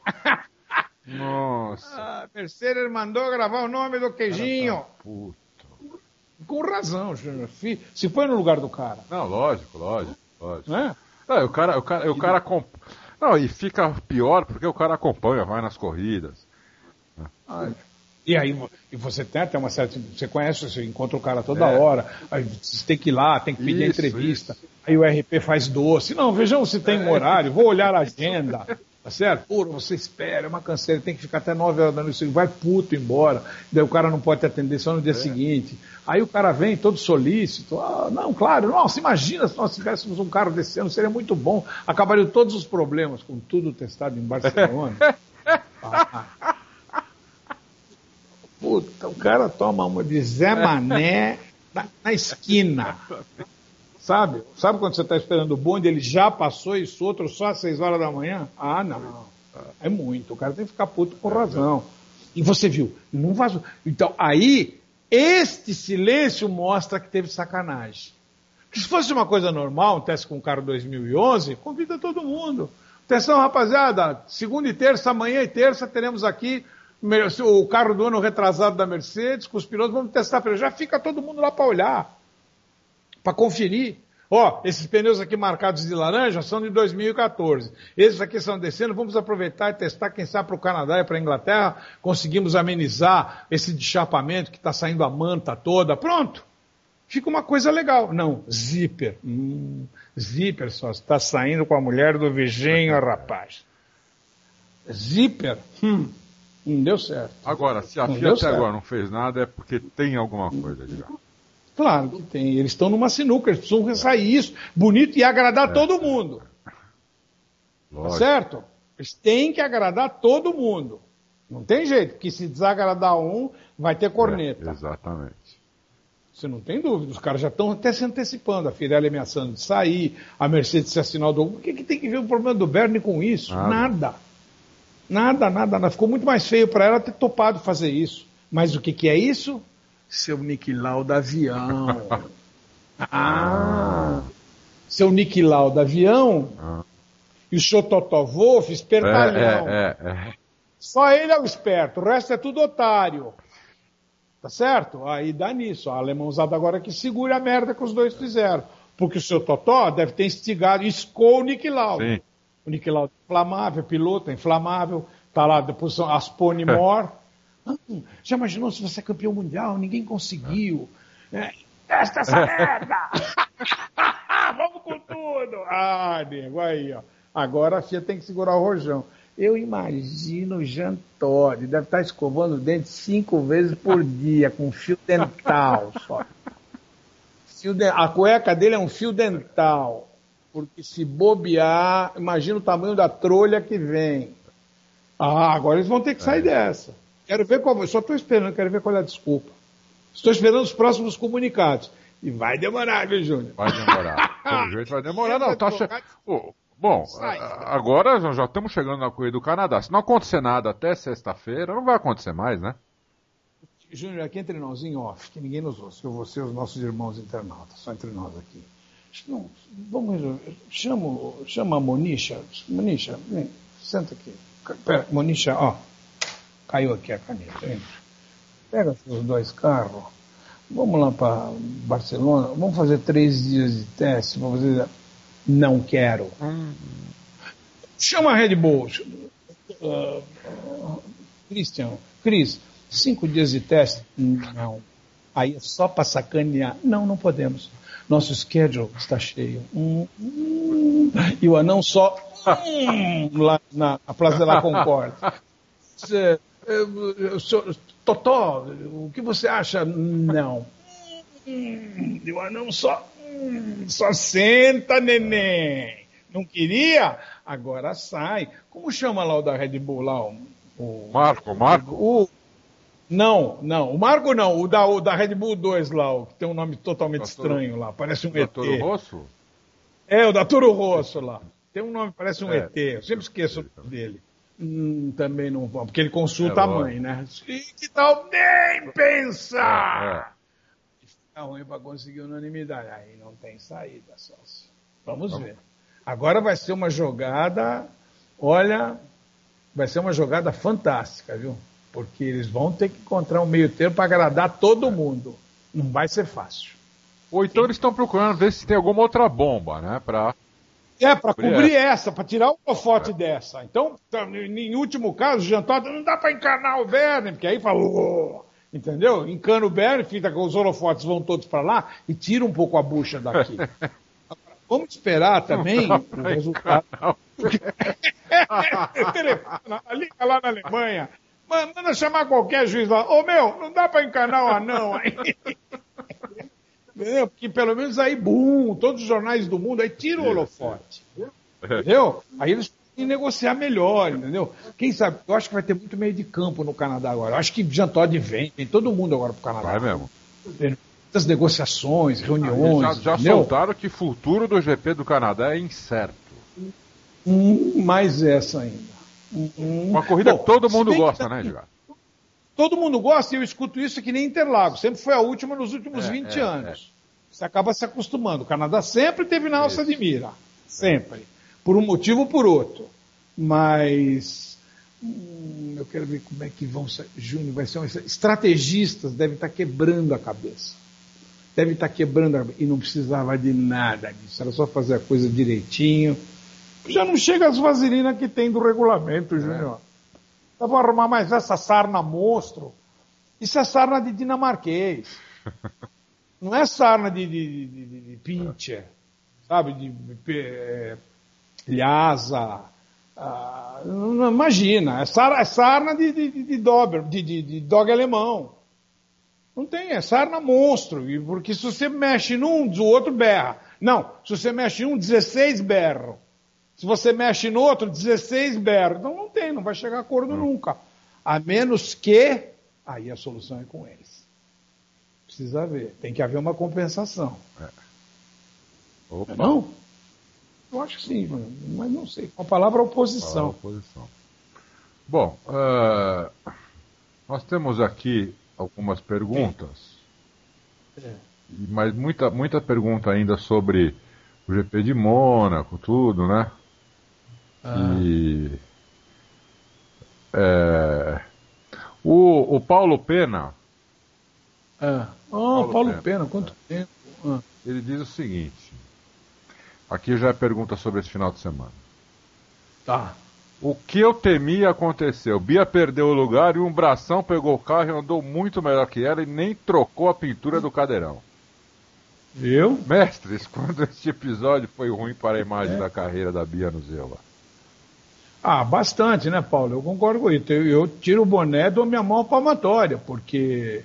Nossa. Mercedes mandou gravar o nome do queijinho. Tá puto. Com razão, Júnior. Se põe no lugar do cara. Não, lógico. Não é? Não, o cara não, e fica pior porque o cara acompanha, vai nas corridas. E aí você tem até uma certa... Você conhece, você encontra o cara toda hora. Aí você tem que ir lá, tem que pedir a entrevista. Isso. Aí o RP faz doce. Não, vejamos se tem um horário, vou olhar a agenda. Tá certo? Pô, você espera, é uma canseira, tem que ficar até 9 horas da noite, vai puto embora, daí o cara não pode te atender só no dia seguinte. Aí o cara vem todo solícito, não, claro, nossa, imagina se nós tivéssemos um carro desse ano, seria muito bom, acabariam todos os problemas, com tudo testado em Barcelona. Puta, o cara toma uma de Zé Mané na esquina. Sabe quando você está esperando o bonde, ele já passou isso outro só às 6 horas da manhã? Não. É muito. O cara tem que ficar puto por razão. E você viu, não vazou. Então, aí, este silêncio mostra que teve sacanagem. Se fosse uma coisa normal, um teste com o carro 2011, convida todo mundo. Atenção, rapaziada, segunda e terça, amanhã e terça, teremos aqui o carro do ano retrasado da Mercedes, com os pilotos, vamos testar. Já fica todo mundo lá para olhar. Para conferir. Esses pneus aqui marcados de laranja são de 2014. Esses aqui são desse ano. Vamos aproveitar e testar, quem sabe, para o Canadá e para a Inglaterra. Conseguimos amenizar esse deschapamento que está saindo a manta toda. Pronto. Fica uma coisa legal. Não, zíper. Zíper só está saindo com a mulher do vizinho, rapaz. Zíper. Não deu certo. Agora, se a FIA até agora não fez nada, é porque tem alguma coisa, digamos. Claro que tem. Eles estão numa sinuca, eles precisam sair isso bonito e agradar todo mundo. Lógico. Tá certo? Eles têm que agradar todo mundo. Não tem jeito, porque se desagradar um, vai ter corneta. Exatamente. Você não tem dúvida. Os caras já estão até se antecipando. A Pirelli ameaçando de sair, a Mercedes se assinar o documento. O que tem que ver o problema do Bernie com isso? Nada. Ficou muito mais feio para ela ter topado fazer isso. Mas o que é isso? Seu Niki Lauda avião. Seu Niki Lauda avião e o seu Toto Wolff espertalhão. Só ele é o esperto, o resto é tudo otário. Tá certo? Aí dá nisso. A alemãozada agora que segura a merda que os dois fizeram. Porque o seu Totó deve ter instigado, escou o Niki Lauda. Sim. O Niki Lauda é inflamável, piloto é inflamável, Tá lá, depois Aspone Mor. Já imaginou se você é campeão mundial? Ninguém conseguiu. Testa essa merda! Vamos com tudo! Nego, aí, ó. Agora a FIA tem que segurar o rojão. Eu imagino o Jean Todt, deve estar escovando o dente 5 vezes por dia, com fio dental só. A cueca dele é um fio dental. Porque se bobear, imagina o tamanho da trolha que vem. Agora eles vão ter que sair dessa. Quero ver qual. Eu só estou esperando, quero ver qual é a desculpa. Estou esperando os próximos comunicados. E vai demorar, viu, Júnior? Vai demorar. Pelo jeito vai demorar, não. Tá Bom, agora já estamos chegando na corrida do Canadá. Se não acontecer nada até sexta-feira, não vai acontecer mais, né? Júnior, aqui entre nós, em off, que ninguém nos ouça. Eu vou ser os nossos irmãos internautas, só entre nós aqui. Não, vamos resolver. Chama a Monisha. Monisha, vem, senta aqui. Pera, Monisha, ó. Caiu aqui a caneta. Entra. Pega os 2 carros. Vamos lá para Barcelona. Vamos fazer 3 dias de teste. Vamos fazer... Não quero. Chama a Red Bull. Cris, 5 dias de teste? Não. Aí é só para sacanear. Não podemos. Nosso schedule está cheio. E o anão só lá na Praça de la Concorde. Totó, o que você acha? Não. E o anão só senta, neném. Não queria? Agora sai. Como chama lá o da Red Bull lá? O Marco? Não, o Marco não, o da Red Bull 2 lá, o que tem um nome totalmente estranho lá, parece um ET. O da Toro Rosso? O da Toro Rosso lá. Tem um nome, parece um ET, eu sempre esqueço dele. Também não vou, porque ele consulta a mãe, né? Que tal nem pensar? Fica ruim para conseguir unanimidade. Aí não tem saída, sócio. Vamos ver. Agora vai ser uma jogada, vai ser uma jogada fantástica, viu? Porque eles vão ter que encontrar um meio termo para agradar todo mundo. Não vai ser fácil. Ou então eles estão procurando ver se tem alguma outra bomba, né? Para cobrir essa, para tirar o holofote dessa. Então, em último caso, o Jean Todt não dá para encanar o Vergne, porque aí falou, entendeu? Encana o Vergne, fica com os holofotes, vão todos para lá e tira um pouco a bucha daqui. Vamos esperar também o resultado. Liga lá na Alemanha. Manda chamar qualquer juiz lá. Não dá para encanar o anão aí. Entendeu? Porque pelo menos aí, todos os jornais do mundo, aí tira o holofote. Entendeu? Aí eles podem negociar melhor, entendeu? Quem sabe? Eu acho que vai ter muito meio de campo no Canadá agora. Eu acho que Jean Todt vem todo mundo agora pro Canadá. Vai mesmo. Muitas negociações, reuniões. Já soltaram que o futuro do GP do Canadá é incerto. Mais essa ainda. Uma corrida que todo mundo gosta, né, Edgar? Todo mundo gosta e eu escuto isso que nem Interlagos. Sempre foi a última nos últimos 20 anos. Você acaba se acostumando. O Canadá sempre teve na alça de mira. Sempre. Por um motivo ou por outro. Mas eu quero ver como é que vão sair. Júnior, vai ser estrategistas devem estar quebrando a cabeça. E não precisava de nada disso. Era só fazer a coisa direitinho. Já não chega as vaselinas que tem do regulamento, Júnior. Dá para arrumar mais essa sarna monstro. Isso é sarna de dinamarquês. Não é sarna de pincher, sabe? De Lhasa. Não, imagina. É sarna de dog alemão. Não tem, é sarna monstro. Porque se você mexe num, o outro berra. Não, se você mexe em um, 16 berram. Se você mexe no outro, 16 berram. Então não vai chegar a acordo nunca. A menos que, aí a solução é com eles. Precisa ver. Tem que haver uma compensação. Opa. Não? Eu acho que sim, mas não sei. Com a palavra oposição. Bom, nós temos aqui algumas perguntas. Mas muita pergunta ainda sobre o GP de Mônaco, tudo, né? O Paulo Pena. Paulo Pena, quanto tempo? Ele diz o seguinte. Aqui já é pergunta sobre esse final de semana. Tá. O que eu temia aconteceu. Bia perdeu o lugar e um bração pegou o carro e andou muito melhor que ela e nem trocou a pintura do cadeirão. Viu? Mestres, quando este episódio foi ruim para a imagem da carreira da Bia no Zela? Bastante, né, Paulo? Eu concordo com isso. Eu tiro o boné e dou minha mão palmatória, porque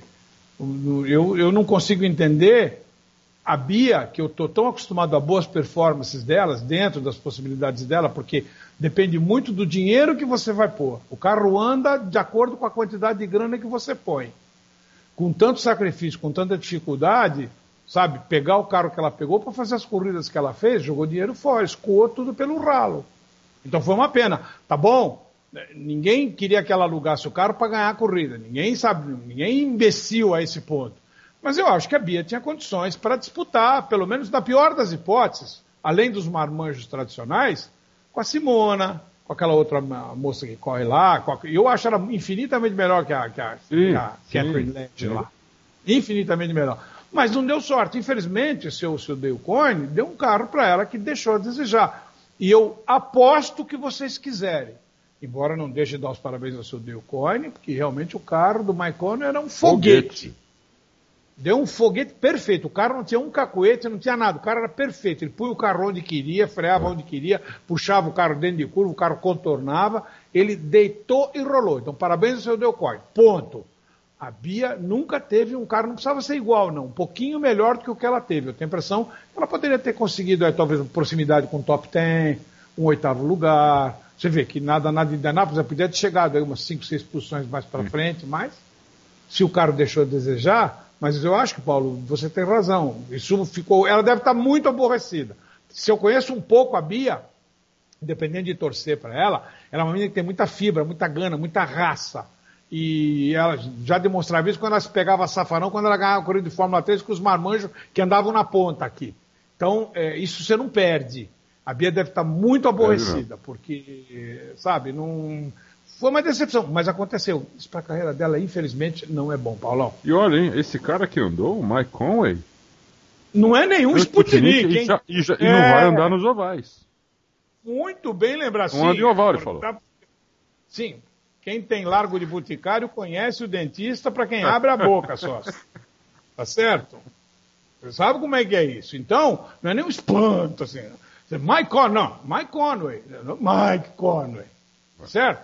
eu não consigo entender a Bia, que eu estou tão acostumado a boas performances delas, dentro das possibilidades dela, porque depende muito do dinheiro que você vai pôr. O carro anda de acordo com a quantidade de grana que você põe. Com tanto sacrifício, com tanta dificuldade, sabe, pegar o carro que ela pegou para fazer as corridas que ela fez, jogou dinheiro fora, escoou tudo pelo ralo. Então foi uma pena. Tá bom, ninguém queria que ela alugasse o carro para ganhar a corrida. Ninguém é imbecil a esse ponto. Mas eu acho que a Bia tinha condições para disputar, pelo menos na pior das hipóteses, além dos marmanjos tradicionais, com a Simona, com aquela outra moça que corre lá. Eu acho ela infinitamente melhor que a Catherine Lange lá. Infinitamente melhor. Mas não deu sorte. Infelizmente, o seu Dale Coyne deu um carro para ela que deixou a desejar. E eu aposto que vocês quiserem. Embora não deixe de dar os parabéns ao seu Dale Coyne, porque realmente o carro do Mike Conway era um foguete. Deu um foguete perfeito. O carro não tinha um cacuete, não tinha nada. O carro era perfeito. Ele punha o carro onde queria, freava onde queria, puxava o carro dentro de curva, o carro contornava. Ele deitou e rolou. Então, parabéns ao seu Dale Coyne. Ponto. A Bia nunca teve um carro, não precisava ser igual, não. Um pouquinho melhor do que o que ela teve. Eu tenho a impressão que ela poderia ter conseguido, talvez, uma proximidade com o top 10, um 8º lugar. Você vê que nada de Indianápolis, ela podia ter chegado aí umas 5, 6 posições mais para frente, mas se o carro deixou a desejar, mas eu acho que, Paulo, você tem razão. Isso ficou, ela deve estar muito aborrecida. Se eu conheço um pouco a Bia, independente de torcer para ela é uma menina que tem muita fibra, muita gana, muita raça. E ela já demonstrava isso quando ela se pegava safanão, quando ela ganhava a corrida de Fórmula 3 com os marmanjos que andavam na ponta aqui. Então, isso você não perde. A Bia deve estar muito aborrecida, porque, sabe, não... Foi uma decepção, mas aconteceu. Isso para a carreira dela, infelizmente, não é bom, Paulão. E olha, hein, esse cara que andou, o Mike Conway... Não é nenhum Sputnik, hein? E não vai andar nos ovais. Muito bem lembrado. Não anda em oval, ele falou. Sim. Quem tem largo de boticário conhece o dentista para quem abre a boca, sócio. Tá certo? Você sabe como é que é isso. Então, não é nem um espanto, assim. Mike Conway. Mike Conway. Certo?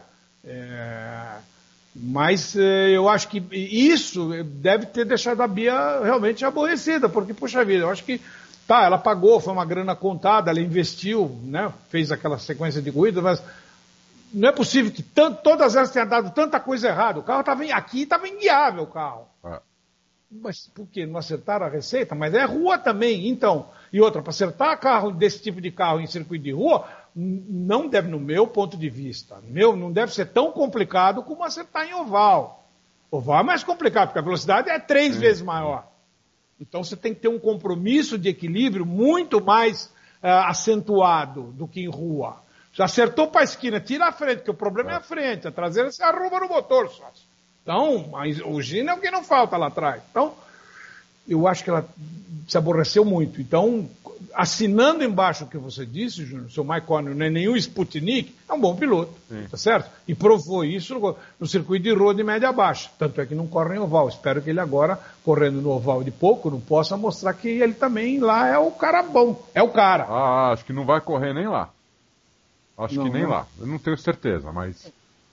Mas eu acho que isso deve ter deixado a Bia realmente aborrecida, porque, puxa vida, eu acho que, ela pagou, foi uma grana contada, ela investiu, né? Fez aquela sequência de corridas, mas não é possível que todas elas tenham dado tanta coisa errada. O carro estava inguiável, o carro. Mas por quê? Não acertaram a receita? Mas é rua também, então. E outra, para acertar carro desse tipo de carro em circuito de rua, não deve, no meu ponto de vista, não deve ser tão complicado como acertar em oval. Oval é mais complicado, porque a velocidade é 3 vezes maior. Então você tem que ter um compromisso de equilíbrio muito mais acentuado do que em rua. Já acertou para a esquina, tira a frente, porque o problema é a frente, a traseira você arruma no motor, sócio. Então, o Gino é o que não falta lá atrás. Então, eu acho que ela se aborreceu muito. Então, assinando embaixo o que você disse, Júnior, o seu Mike Conway não é nenhum Sputnik, é um bom piloto, tá certo? E provou isso no circuito de rua de média baixa. Tanto é que não corre em oval. Espero que ele agora, correndo no oval de pouco, não possa mostrar que ele também lá é o cara bom. É o cara. Acho que não vai correr nem lá. Acho que nem lá. Eu não tenho certeza, mas...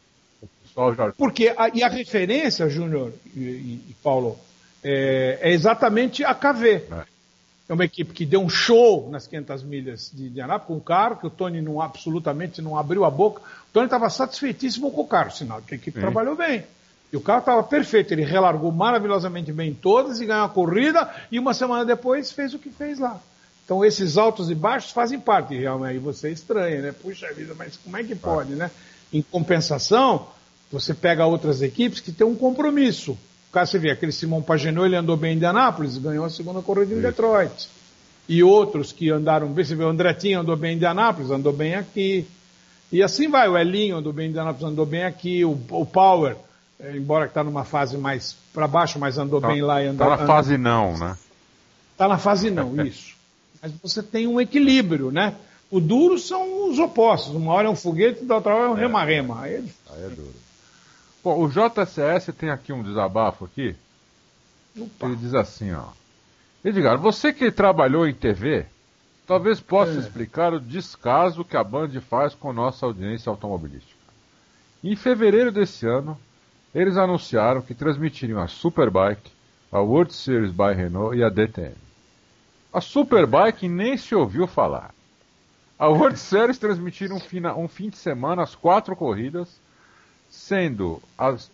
Porque a referência, Júnior e Paulo, é exatamente a KV. É uma equipe que deu um show nas 500 milhas de Indianápolis com o carro, que o Tony absolutamente não abriu a boca. O Tony estava satisfeitíssimo com o carro, sinal que a equipe trabalhou bem. E o carro estava perfeito, ele relargou maravilhosamente bem todas e ganhou a corrida, e uma semana depois fez o que fez lá. Então esses altos e baixos fazem parte, realmente. Aí você estranha, né? Puxa vida, mas como é que pode, né? Em compensação, você pega outras equipes que têm um compromisso. O caso você vê, aquele Simon Pagenaud, ele andou bem em Indianápolis, ganhou a segunda corrida em Detroit. E outros que andaram bem, você vê, o Andretti andou bem em Indianápolis, andou bem aqui. E assim vai, o Elinho andou bem em Indianápolis, andou bem aqui. O Power, embora que está numa fase mais para baixo, mas andou bem lá e andou... Está na fase não, né? Está na fase não, isso. Mas você tem um equilíbrio, né? O duro são os opostos. Uma hora é um foguete, da outra hora é um rema-rema. Aí é duro. Bom, o JCS tem aqui um desabafo aqui. Opa. Ele diz assim, ó. Edgar, você que trabalhou em TV, talvez possa explicar o descaso que a Band faz com nossa audiência automobilística. Em fevereiro desse ano, eles anunciaram que transmitiriam a Superbike, a World Series by Renault e a DTM. A Superbike nem se ouviu falar. A World Series transmitiram um fim de semana as 4 corridas, sendo as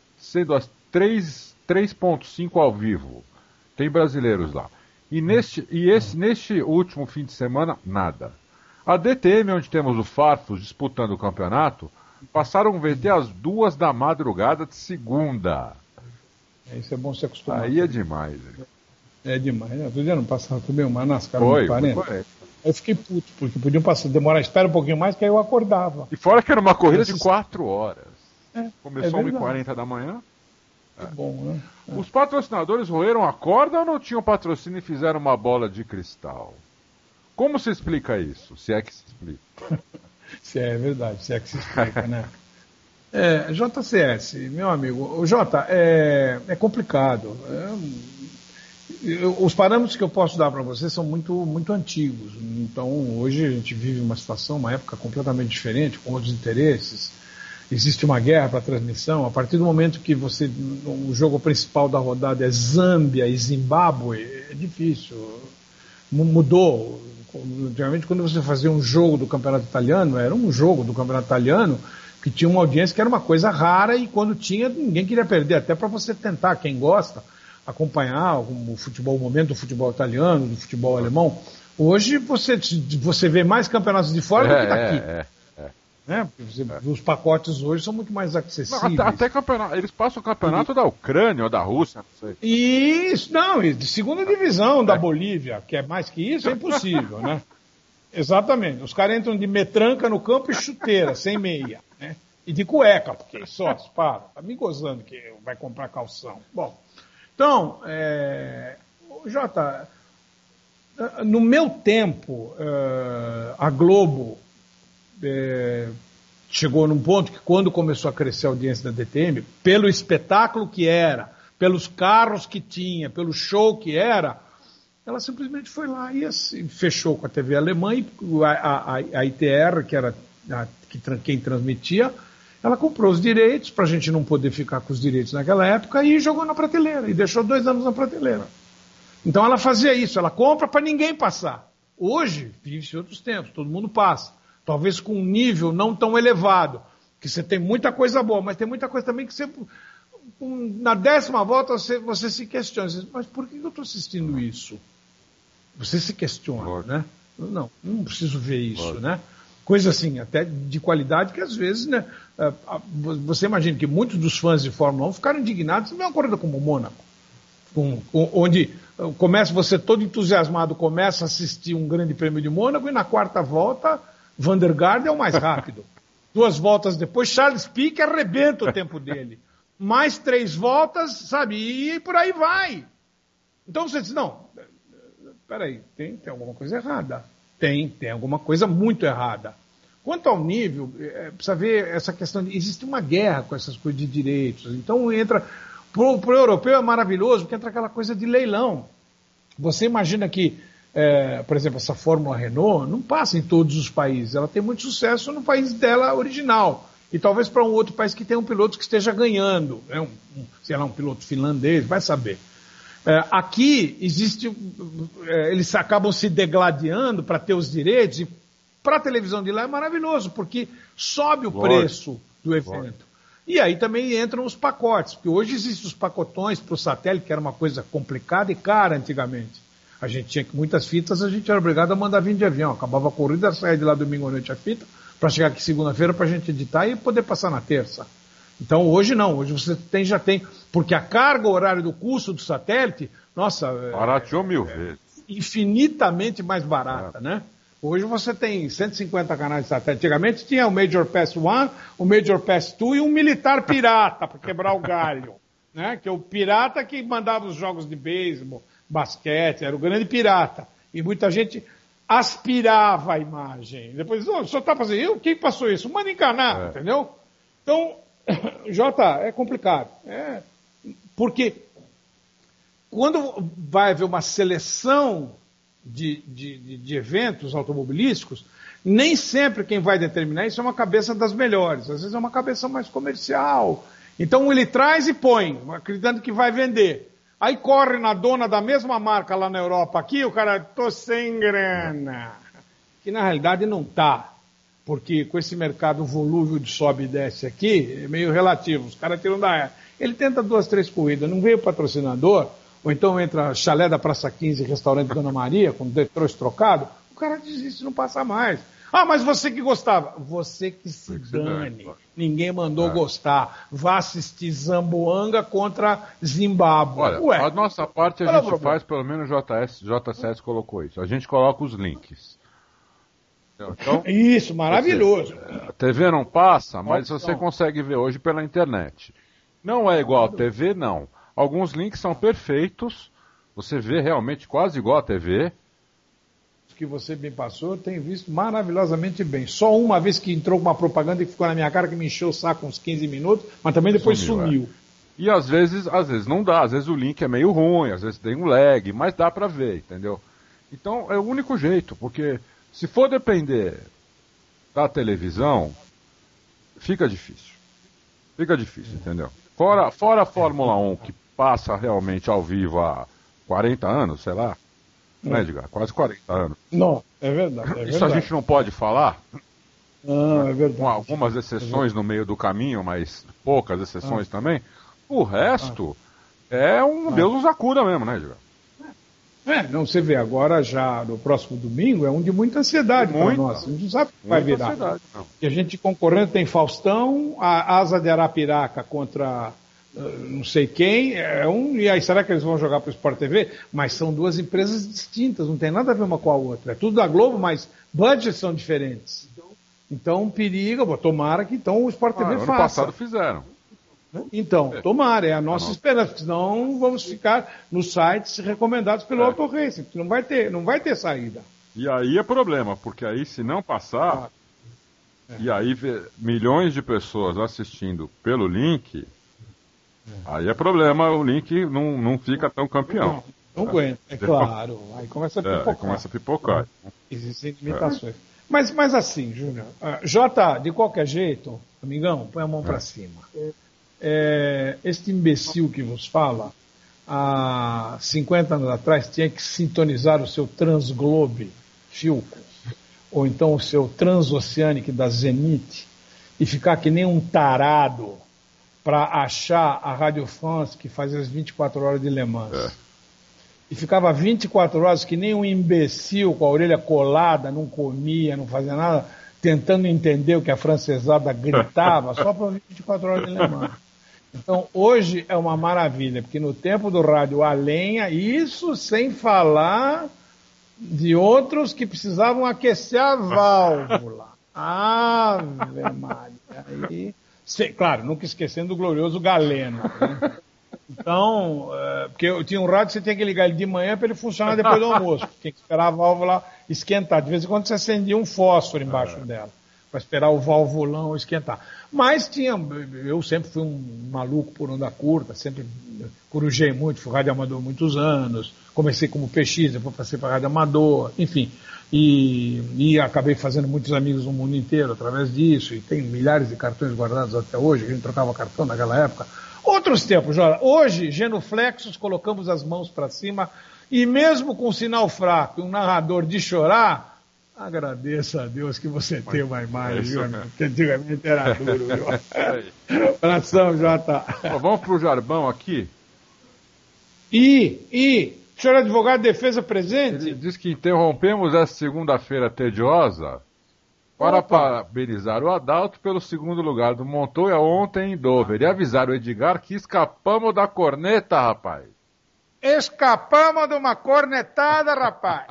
3.5 ao vivo. Tem brasileiros lá. E neste último fim de semana, nada. A DTM, onde temos o Farfus disputando o campeonato, passaram o VT às 2 da madrugada de segunda. Isso é bom se acostumar. Aí é demais. É demais. Outro dia não passava também uma NASCAR no 40. Eu fiquei puto, porque podiam demorar, espera um pouquinho mais, que aí eu acordava. E fora que era uma corrida de 4 horas. Começou 1h40 da manhã. Bom, né? Os patrocinadores roeram a corda ou não tinham patrocínio e fizeram uma bola de cristal? Como se explica isso? Se é que se explica. É verdade, se é que se explica, né? JCS, meu amigo, o Jota, é complicado. Os parâmetros que eu posso dar para você são muito, muito antigos. Então, hoje a gente vive uma situação, uma época completamente diferente, com outros interesses. Existe uma guerra para transmissão. A partir do momento que o jogo principal da rodada é Zâmbia e Zimbábue, é difícil. Mudou. Antigamente, quando você fazia um jogo do Campeonato Italiano, era um jogo do Campeonato Italiano que tinha uma audiência que era uma coisa rara e quando tinha, ninguém queria perder, até para você tentar, quem gosta, acompanhar o momento do futebol italiano, do futebol alemão. Hoje você vê mais campeonatos de fora do que daqui. Os pacotes hoje são muito mais acessíveis. Não, até campeonato, eles passam o campeonato da Ucrânia ou da Rússia, não sei. Isso, de segunda divisão da Bolívia, que é mais que isso, é impossível, né? Exatamente. Os caras entram de metranca no campo e chuteira, sem meia, né? E de cueca, porque sócio, tá me gozando que vai comprar calção. Bom, então, Jota, no meu tempo, a Globo chegou num ponto que quando começou a crescer a audiência da DTM, pelo espetáculo que era, pelos carros que tinha, pelo show que era, ela simplesmente foi lá e fechou com a TV alemã e a ITR, que era quem transmitia, ela comprou os direitos para a gente não poder ficar com os direitos naquela época e jogou na prateleira e deixou 2 anos na prateleira. Então ela fazia isso, ela compra para ninguém passar. Hoje, vive-se outros tempos, todo mundo passa. Talvez com um nível não tão elevado, que você tem muita coisa boa, mas tem muita coisa também que você, na 10ª volta, você se questiona. Você diz, mas por que eu estou assistindo isso? Você se questiona, né? Não preciso ver isso, né? Coisa assim, até de qualidade que às vezes, né? Você imagina que muitos dos fãs de Fórmula 1 ficaram indignados em uma corrida como o Mônaco, onde você todo entusiasmado começa a assistir um grande prêmio de Mônaco e na 4ª volta Van der Garde é o mais rápido. 2 voltas depois, Charles Pique arrebenta o tempo dele. Mais 3 voltas, sabe? E por aí vai. Então você diz, não, peraí, tem alguma coisa errada. Tem alguma coisa muito errada. Quanto ao nível, precisa ver essa questão existe uma guerra com essas coisas de direitos. Então entra, pro europeu é maravilhoso, porque entra aquela coisa de leilão. Você imagina que por exemplo, essa Fórmula Renault não passa em todos os países. Ela tem muito sucesso no país dela original. E talvez para um outro país que tenha um piloto que esteja ganhando. Né? Sei lá, um piloto finlandês, vai saber. Aqui existe. Eles acabam se degladiando para ter os direitos. E para a televisão de lá é maravilhoso, porque sobe o preço do evento. E aí também entram os pacotes. Porque hoje existem os pacotões para o satélite, que era uma coisa complicada e cara antigamente. A gente tinha muitas fitas, a gente era obrigado a mandar vir de avião. Acabava a corrida, saia de lá domingo à noite a fita, para chegar aqui segunda-feira para a gente editar e poder passar na terça. Então hoje não, hoje você já tem, porque a carga horária do custo do satélite, nossa... Barateou 1000 vezes. Infinitamente mais barata, né? Hoje você tem 150 canais de satélite. Antigamente tinha o Major Pass 1, o Major Pass 2 e um militar pirata para quebrar o galho, né? Que é o pirata que mandava os jogos de beisebol, basquete, era o grande pirata. E muita gente aspirava a imagem. Depois, o senhor está fazendo, quem passou isso? Manda encanar, entendeu? Então, Jota, é complicado. Porque quando vai haver uma seleção de eventos automobilísticos, nem sempre quem vai determinar isso é uma cabeça das melhores. Às vezes é uma cabeça mais comercial. Então ele traz e põe, acreditando que vai vender. Aí corre na dona da mesma marca lá na Europa aqui, o cara, tô sem grana. Que na realidade não tá. Porque com esse mercado volúvel de sobe e desce aqui, é meio relativo. Os caras tiram da área. Ele tenta 2, 3 corridas, não veio patrocinador, ou então entra chalé da Praça 15, restaurante Dona Maria, com trouxe trocado, o cara desiste, não passa mais. Ah, mas você que gostava. Você que se dane. Ninguém mandou gostar. Vá assistir Zamboanga contra Zimbábue. Olha, a nossa parte a gente faz, pelo menos o JCS colocou isso. A gente coloca os links. Então, isso, maravilhoso. A TV não passa, mas você consegue ver hoje pela internet. Não é igual a TV, não. Alguns links são perfeitos. Você vê realmente quase igual a TV. Que você me passou, eu tenho visto maravilhosamente bem. Só uma vez que entrou uma propaganda que ficou na minha cara, que me encheu o saco uns 15 minutos, mas também depois sumiu. E às vezes não dá, às vezes o link é meio ruim, às vezes tem um lag, mas dá pra ver, entendeu? Então é o único jeito, porque se for depender da televisão, fica difícil. Fica difícil, entendeu? Fora a Fórmula 1, que passa realmente ao vivo há 40 anos, sei lá, né, Edgar? Quase 40 anos. Não, é verdade. Isso a gente não pode falar? Não, é verdade. Com algumas exceções no meio do caminho, mas poucas exceções também. O resto é um Deus nos acuda mesmo, né, Edgar? Não, você vê, agora já no próximo domingo é um de muita ansiedade para nós. A gente não sabe o que vai virar. E a gente concorrendo tem Faustão, a Asa de Arapiraca contra não sei quem, e aí será que eles vão jogar para o Sport TV? Mas são duas empresas distintas, não tem nada a ver uma com a outra. É tudo da Globo, mas budgets são diferentes. Então periga, tomara que então o Sport TV faça. Ano passado fizeram. Então, tomara, é a nossa esperança, porque senão vamos ficar nos sites recomendados pelo Auto Racing, porque não vai ter saída. E aí é problema, porque aí se não passar, e aí milhões de pessoas assistindo pelo link, aí é problema, o link não fica tão campeão. Não aguenta, é claro. Aí começa a pipocar. Existem limitações. Mas assim, Júnior, Jota, de qualquer jeito, amigão, põe a mão para cima. Este imbecil que vos fala, há 50 anos atrás, tinha que sintonizar o seu Transglobe Philco, ou então o seu Transoceanic da Zenith, e ficar que nem um tarado para achar a Rádio France que fazia as 24 horas de Le Mans. E ficava 24 horas que nem um imbecil com a orelha colada, não comia, não fazia nada, tentando entender o que a francesada gritava, só para 24 horas de Le Mans. Então, hoje é uma maravilha, porque no tempo do rádio a lenha, isso sem falar de outros que precisavam aquecer a válvula. Ave Maria. Aí, claro, nunca esquecendo do glorioso Galeno. Né? Então, porque eu tinha um rádio, você tinha que ligar ele de manhã para ele funcionar depois do almoço. Tinha que esperar a válvula esquentar. De vez em quando você acendia um fósforo embaixo dela, para esperar o valvulão esquentar. Mas eu sempre fui um maluco por onda curta, sempre corujei muito, fui rádio amador muitos anos, comecei como PX, depois passei para rádio amador, enfim, e acabei fazendo muitos amigos no mundo inteiro através disso, e tenho milhares de cartões guardados até hoje, a gente trocava cartão naquela época. Outros tempos, Jora. Hoje, genuflexos, colocamos as mãos para cima, e mesmo com sinal fraco e um narrador de chorar, agradeço a Deus que você tem uma imagem, viu, que antigamente era duro, viu? Abração, Jota. Vamos pro Jarbão aqui? O senhor advogado de defesa presente? Ele diz que interrompemos essa segunda-feira tediosa para parabenizar o Adalto pelo segundo lugar do Montoya ontem em Dover e avisar o Edgar que escapamos da corneta, rapaz. Escapamos de uma cornetada, rapaz.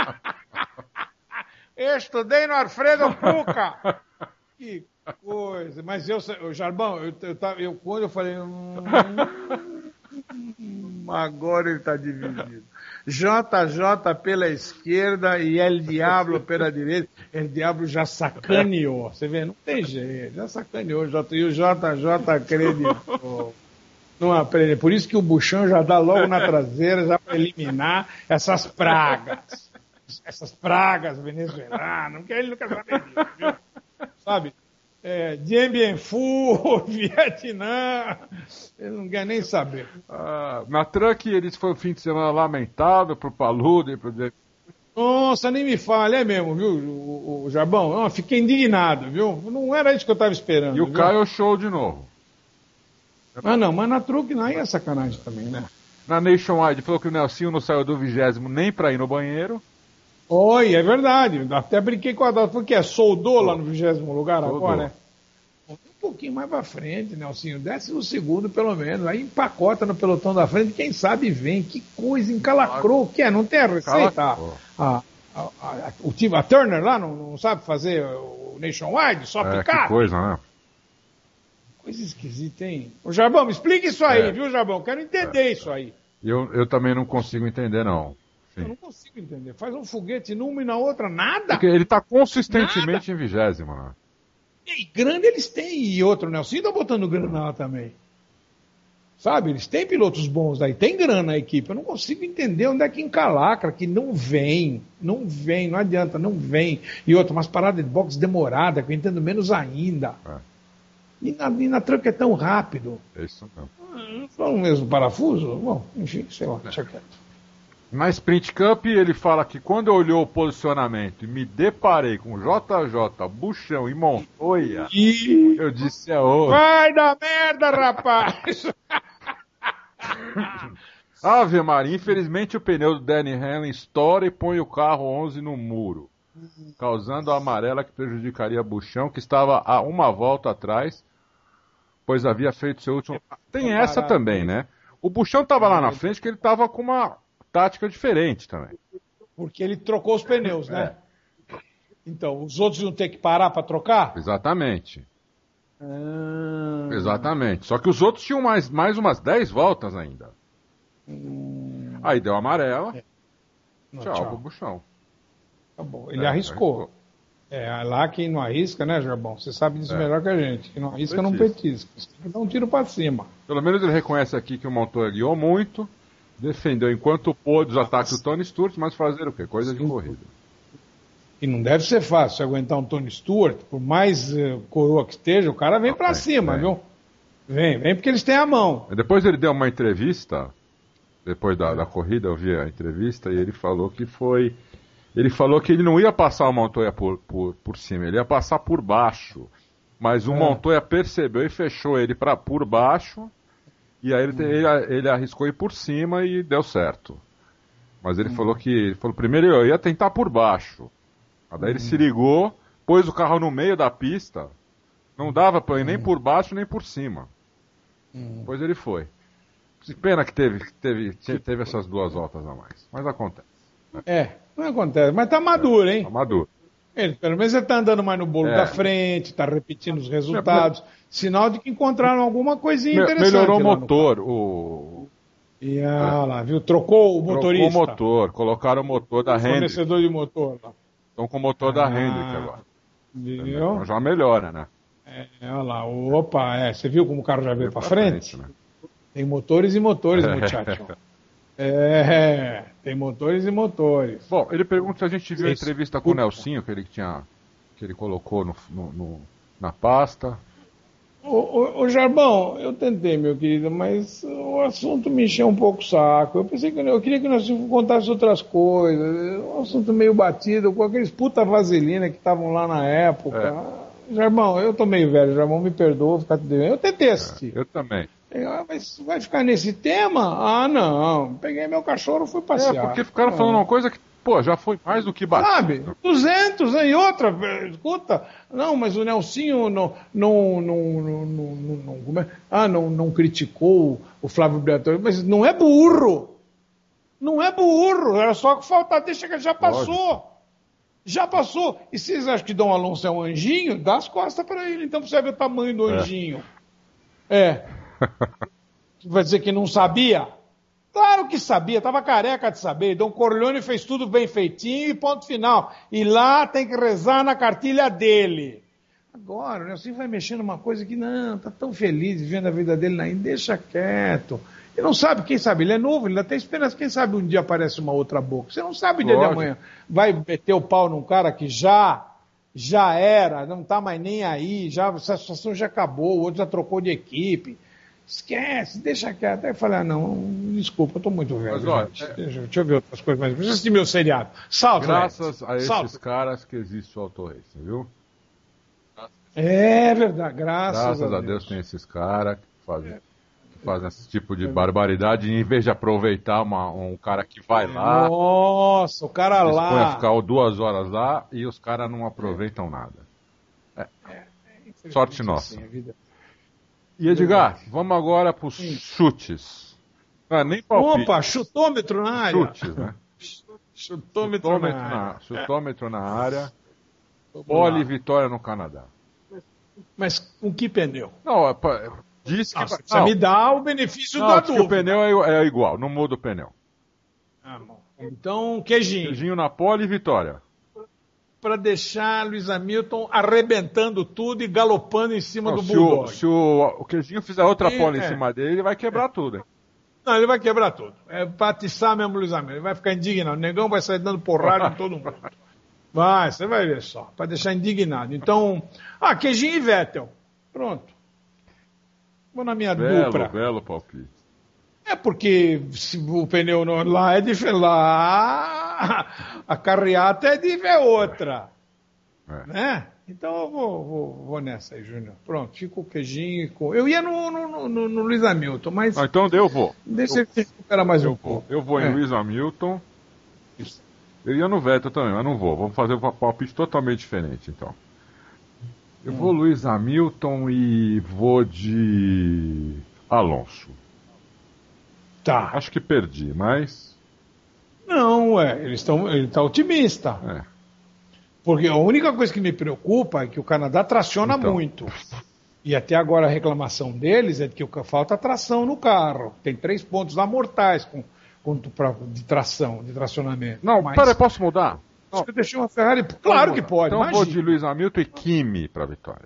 Eu estudei no Alfredo Cuca. Que coisa. Mas Jarbão, quando eu falei, agora ele está dividido. JJ pela esquerda e El Diablo pela direita. El Diablo já sacaneou. Você vê, não tem jeito. Já sacaneou. E o JJ acreditou. Não aprende. Por isso que o Buchão já dá logo na traseira, já para eliminar essas pragas. Essas pragas venezuelanas. Porque ele não quer saber disso, viu? Sabe? Dien Bien Phu, Vietnã, ele não quer nem saber. Na Truck, eles foi um fim de semana lamentável pro Paludo e pro... Nossa, nem me fale, é mesmo, viu, o Jabão? Não, fiquei indignado, viu? Não era isso que eu estava esperando. E o Caio show de novo. Não, mas na Truck não é sacanagem também, né? Na Nationwide, falou que o Nelsinho não saiu do 20º nem pra ir no banheiro. Oi, é verdade. Até brinquei com a data. Porque soldou lá no 20º lugar soldou. Agora, né? Um pouquinho mais pra frente, Nelsinho. 12º, pelo menos. Aí empacota no pelotão da frente. Quem sabe vem. Que coisa, encalacrou. Que é? Não tem a receita? A Turner lá não sabe fazer o Nationwide? Só picar? Que coisa, né? Coisa esquisita, hein? Ô, Jabão, me explica isso aí, viu, Jabão? Quero entender isso aí. Eu também não consigo entender, não. Sim. Eu não consigo entender. Faz um foguete numa e na outra, nada. Porque ele tá consistentemente em 20º, né? E grana eles têm. E outro, o Nelson tá botando grana lá também. Sabe? Eles têm pilotos bons daí. Tem grana na equipe. Eu não consigo entender onde é que encalacra, que não vem. Não vem, não adianta, não vem. E outra, umas paradas de boxe demorada, que eu entendo menos ainda. E na Truck é tão rápido. É isso mesmo. Não foi o mesmo parafuso? Bom, enfim, sei lá, deixa quieto. Na Sprint Cup, ele fala que quando eu olhei o posicionamento e me deparei com JJ, Buchão e Montoya, eu disse vai dar merda, rapaz! Ave Maria, infelizmente o pneu do Danny Hamlin estoura e põe o carro 11 no muro, causando a amarela que prejudicaria Buchão, que estava a uma volta atrás, pois havia feito seu último... Tem essa também, né? O Buchão estava lá na frente que ele estava com uma tática diferente também. Porque ele trocou os pneus, né? Então, os outros iam ter que parar para trocar? Exatamente. Exatamente. Só que os outros tinham mais umas 10 voltas ainda. Aí deu amarela. Tchau pro Buchão. Tá bom. Ele arriscou. Lá quem não arrisca, né, Jarbão? Você sabe disso melhor que a gente. Quem não arrisca não petisca. Você tem que dar um tiro para cima. Pelo menos ele reconhece aqui que o Montoya guiou muito. Defendeu enquanto pôde os ataques do Tony Stewart, mas fazer o quê? Coisa de corrida. E não deve ser fácil aguentar um Tony Stewart, por mais coroa que esteja, o cara vem pra cima, viu? Vem porque eles têm a mão. Depois ele deu uma entrevista, depois da corrida, eu vi a entrevista, e ele falou que foi... Ele falou que ele não ia passar o Montoya por cima, ele ia passar por baixo. Mas o Montoya percebeu e fechou ele por baixo. E aí ele arriscou ir por cima e deu certo. Mas ele falou que... primeiro eu ia tentar por baixo. Daí ele se ligou, pôs o carro no meio da pista. Não dava pra ir nem por baixo nem por cima. Depois ele foi. Pena que teve essas 2 voltas a mais. Mas acontece. Não acontece. Mas tá maduro, hein? Tá maduro. Pelo menos ele tá andando mais no bolo da frente, tá repetindo os resultados. Sinal de que encontraram alguma coisinha interessante. Melhorou o motor. Lá, viu? Trocou o motorista. Trocou o motor. Colocaram o motor da Hendrick. Fornecedor de motor lá. Estão com o motor da Hendrick agora. Viu? Então já melhora, né? Olha lá. Opa, você viu como o carro já veio pra frente? Né? Tem motores e motores, muchacho. Tem motores e motores. Bom, ele pergunta se a gente viu a entrevista com o Nelsinho que ele colocou na pasta. Ô Jarbão, eu tentei, meu querido, mas o assunto me encheu um pouco o saco. Eu queria que nós contasse outras coisas. Um assunto meio batido, com aqueles puta vaselina que estavam lá na época. Jarbão, eu tô meio velho, Jarbão, me perdoa, ficar te devendo. Eu tentei assistir. Eu também. Mas vai ficar nesse tema? Não. Peguei meu cachorro e fui passear. Porque ficaram falando uma coisa que, já foi mais do que batido. Sabe? 200 e outra, escuta. Não, mas o Nelsinho não criticou o Flávio Briatore, mas não é burro. Não é burro, era só que faltar, deixa que já passou. Lógico. Já passou. E vocês acham que Dom Alonso é um anjinho? Dá as costas para ele, então você vê o tamanho do anjinho. Vai dizer que não sabia? Claro que sabia, estava careca de saber. Dom Corleone fez tudo bem feitinho e ponto final. E lá tem que rezar na cartilha dele. Agora, o Nelson vai mexendo numa coisa que não, tá tão feliz vivendo a vida dele na Índia, deixa quieto. Ele não sabe, quem sabe, ele é novo, ele até espera, quem sabe um dia aparece uma outra boca. Você não sabe o dia de amanhã. Vai meter o pau num cara que já era, não tá mais nem aí, a situação já acabou, o outro já trocou de equipe. Esquece, deixa quieto. Aí eu falei, não, desculpa, eu tô muito velho. Mas, olha, deixa eu ver outras coisas mais. Deixa eu assistir meu seriado. Salve, graças a esses caras que existe o Auto Racing, viu? É verdade, graças a Deus tem esses caras que fazem esse tipo de barbaridade, e em vez de aproveitar um cara que vai lá. Nossa, o cara lá. Põe a ficar 2 horas lá e os caras não aproveitam nada. Sorte nossa. Assim, e Edgar, vamos agora para os chutes. Não é nem palpite. Opa, chutômetro na área. Chutes, né? Chutômetro na área. Pole e vitória no Canadá. Mas com que pneu? Não, diz que... Você me dá o benefício da dúvida. Que o pneu é igual, não muda o pneu. Bom. Então, queijinho. Queijinho na pole e vitória. Para deixar Lewis Hamilton arrebentando tudo e galopando em cima do Bulldog. Se o Queijinho fizer outra pole em cima dele, ele vai quebrar tudo. Hein? Não, ele vai quebrar tudo. É pra atiçar mesmo o Lewis Hamilton. Ele vai ficar indignado. O negão vai sair dando porrada em todo mundo. Você vai ver só. Para deixar indignado. Então, Queijinho e Vettel. Pronto. Vou na minha dupla. Belo palpite. É porque se o pneu lá é diferente. Lá a carreata é outra. Né? Então eu vou nessa aí, Júnior. Pronto, fica o Queijinho. Eu ia no Lewis Hamilton, mas. Então eu vou. Deixa ele recuperar mais um pouco. Eu vou em Lewis Hamilton. Eu ia no Vettel também, mas não vou. Vamos fazer um palpite totalmente diferente, então. Eu vou Lewis Hamilton e vou de Alonso. Tá. Acho que perdi, mas... Não, ele está otimista. Porque a única coisa que me preocupa é que o Canadá traciona muito. E até agora a reclamação deles é que falta tração no carro. Tem 3 pontos lá mortais de tração, de tracionamento. Não, peraí, posso mudar? Acho que eu deixei uma Ferrari. Claro que pode. Então eu vou de Lewis Hamilton e Kimi para a vitória.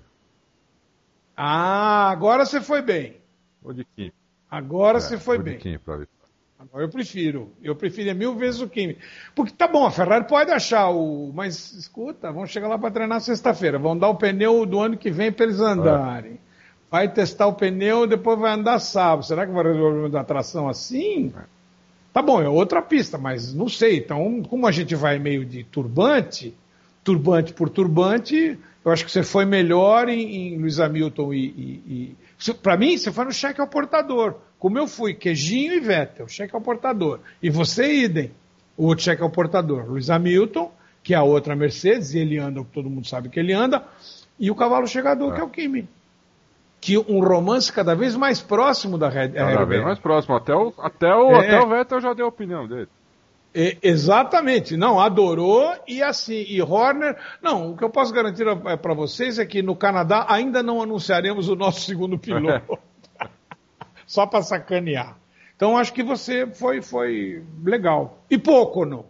Agora você foi bem. Vou de Kimi. Agora você foi bem. De Kimi para a vitória. Agora eu prefiro 1000 vezes o Kimi. Porque tá bom, a Ferrari pode achar mas escuta, vamos chegar lá para treinar sexta-feira. Vão dar o pneu do ano que vem para eles andarem. Vai testar o pneu, depois vai andar sábado. Será que vai resolver o problema da tração assim? Tá bom, é outra pista, mas não sei. Então, como a gente vai meio de turbante por turbante, eu acho que você foi melhor em Lewis Hamilton para mim, você foi no cheque ao portador. Como eu fui, Queijinho e Vettel, cheque ao portador. E você, idem, o outro cheque ao portador. Lewis Hamilton, que é a outra Mercedes, e ele anda, todo mundo sabe que ele anda, e o cavalo chegador, que é o Kimi. Que um romance cada vez mais próximo da Red Bull. Cada vez mais próximo. Até o Vettel já deu a opinião dele. Exatamente. Não, adorou e assim. E Horner... Não, o que eu posso garantir para vocês é que no Canadá ainda não anunciaremos o nosso segundo piloto. Só para sacanear. Então acho que você foi legal. E Pocono.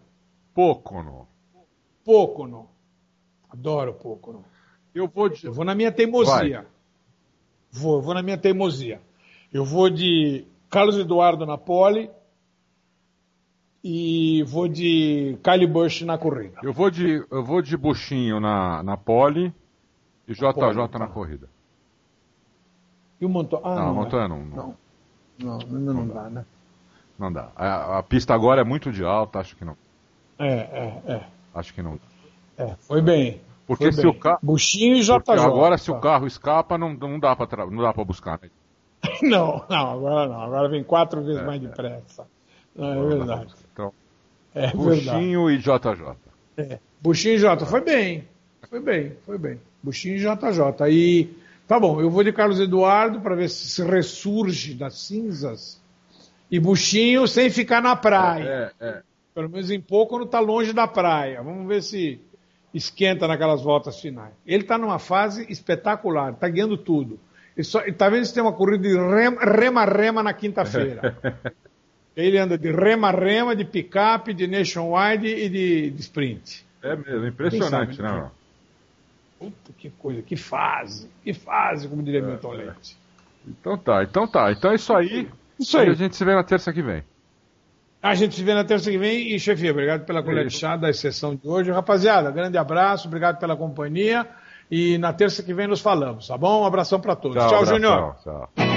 Adoro Pocono. Eu vou na minha teimosia. Vou na minha teimosia. Eu vou de Carlos Eduardo na pole e vou de Kyle Busch na corrida. Eu vou de Buchinho na pole e JJ na corrida. E o Montoya? Não, o Montoya não dá, né? Não dá. A pista agora é muito de alta, acho que não. Acho que não. Foi bem. Porque se o carro. Buchinho e JJ. Agora, se o carro escapa, não dá para buscar. Né? Não, agora não. Agora vem 4 vezes mais depressa. Não, é verdade. Então, Buchinho e JJ. Buchinho e JJ. Foi bem. Buchinho e JJ. E tá bom, eu vou de Carlos Eduardo para ver se ressurge das cinzas. E Buchinho sem ficar na praia. Pelo menos em pouco não tá longe da praia. Vamos ver se esquenta naquelas voltas finais. Ele está numa fase espetacular, está guiando tudo. Ele tá vendo se tem uma corrida de rema-rema na quinta-feira. Ele anda de rema-rema, de picape, de nationwide e de sprint. É mesmo, impressionante, né? Puta, que coisa, que fase, como diria Milton Leite. Então tá. Então é isso aí. Isso aí. E a gente se vê na terça que vem. A gente se vê na terça que vem. E, chefe, obrigado pela colher de chá da sessão de hoje. Rapaziada, grande abraço, obrigado pela companhia. E na terça que vem nos falamos, tá bom? Um abração para todos. Tchau, Júnior. Tchau.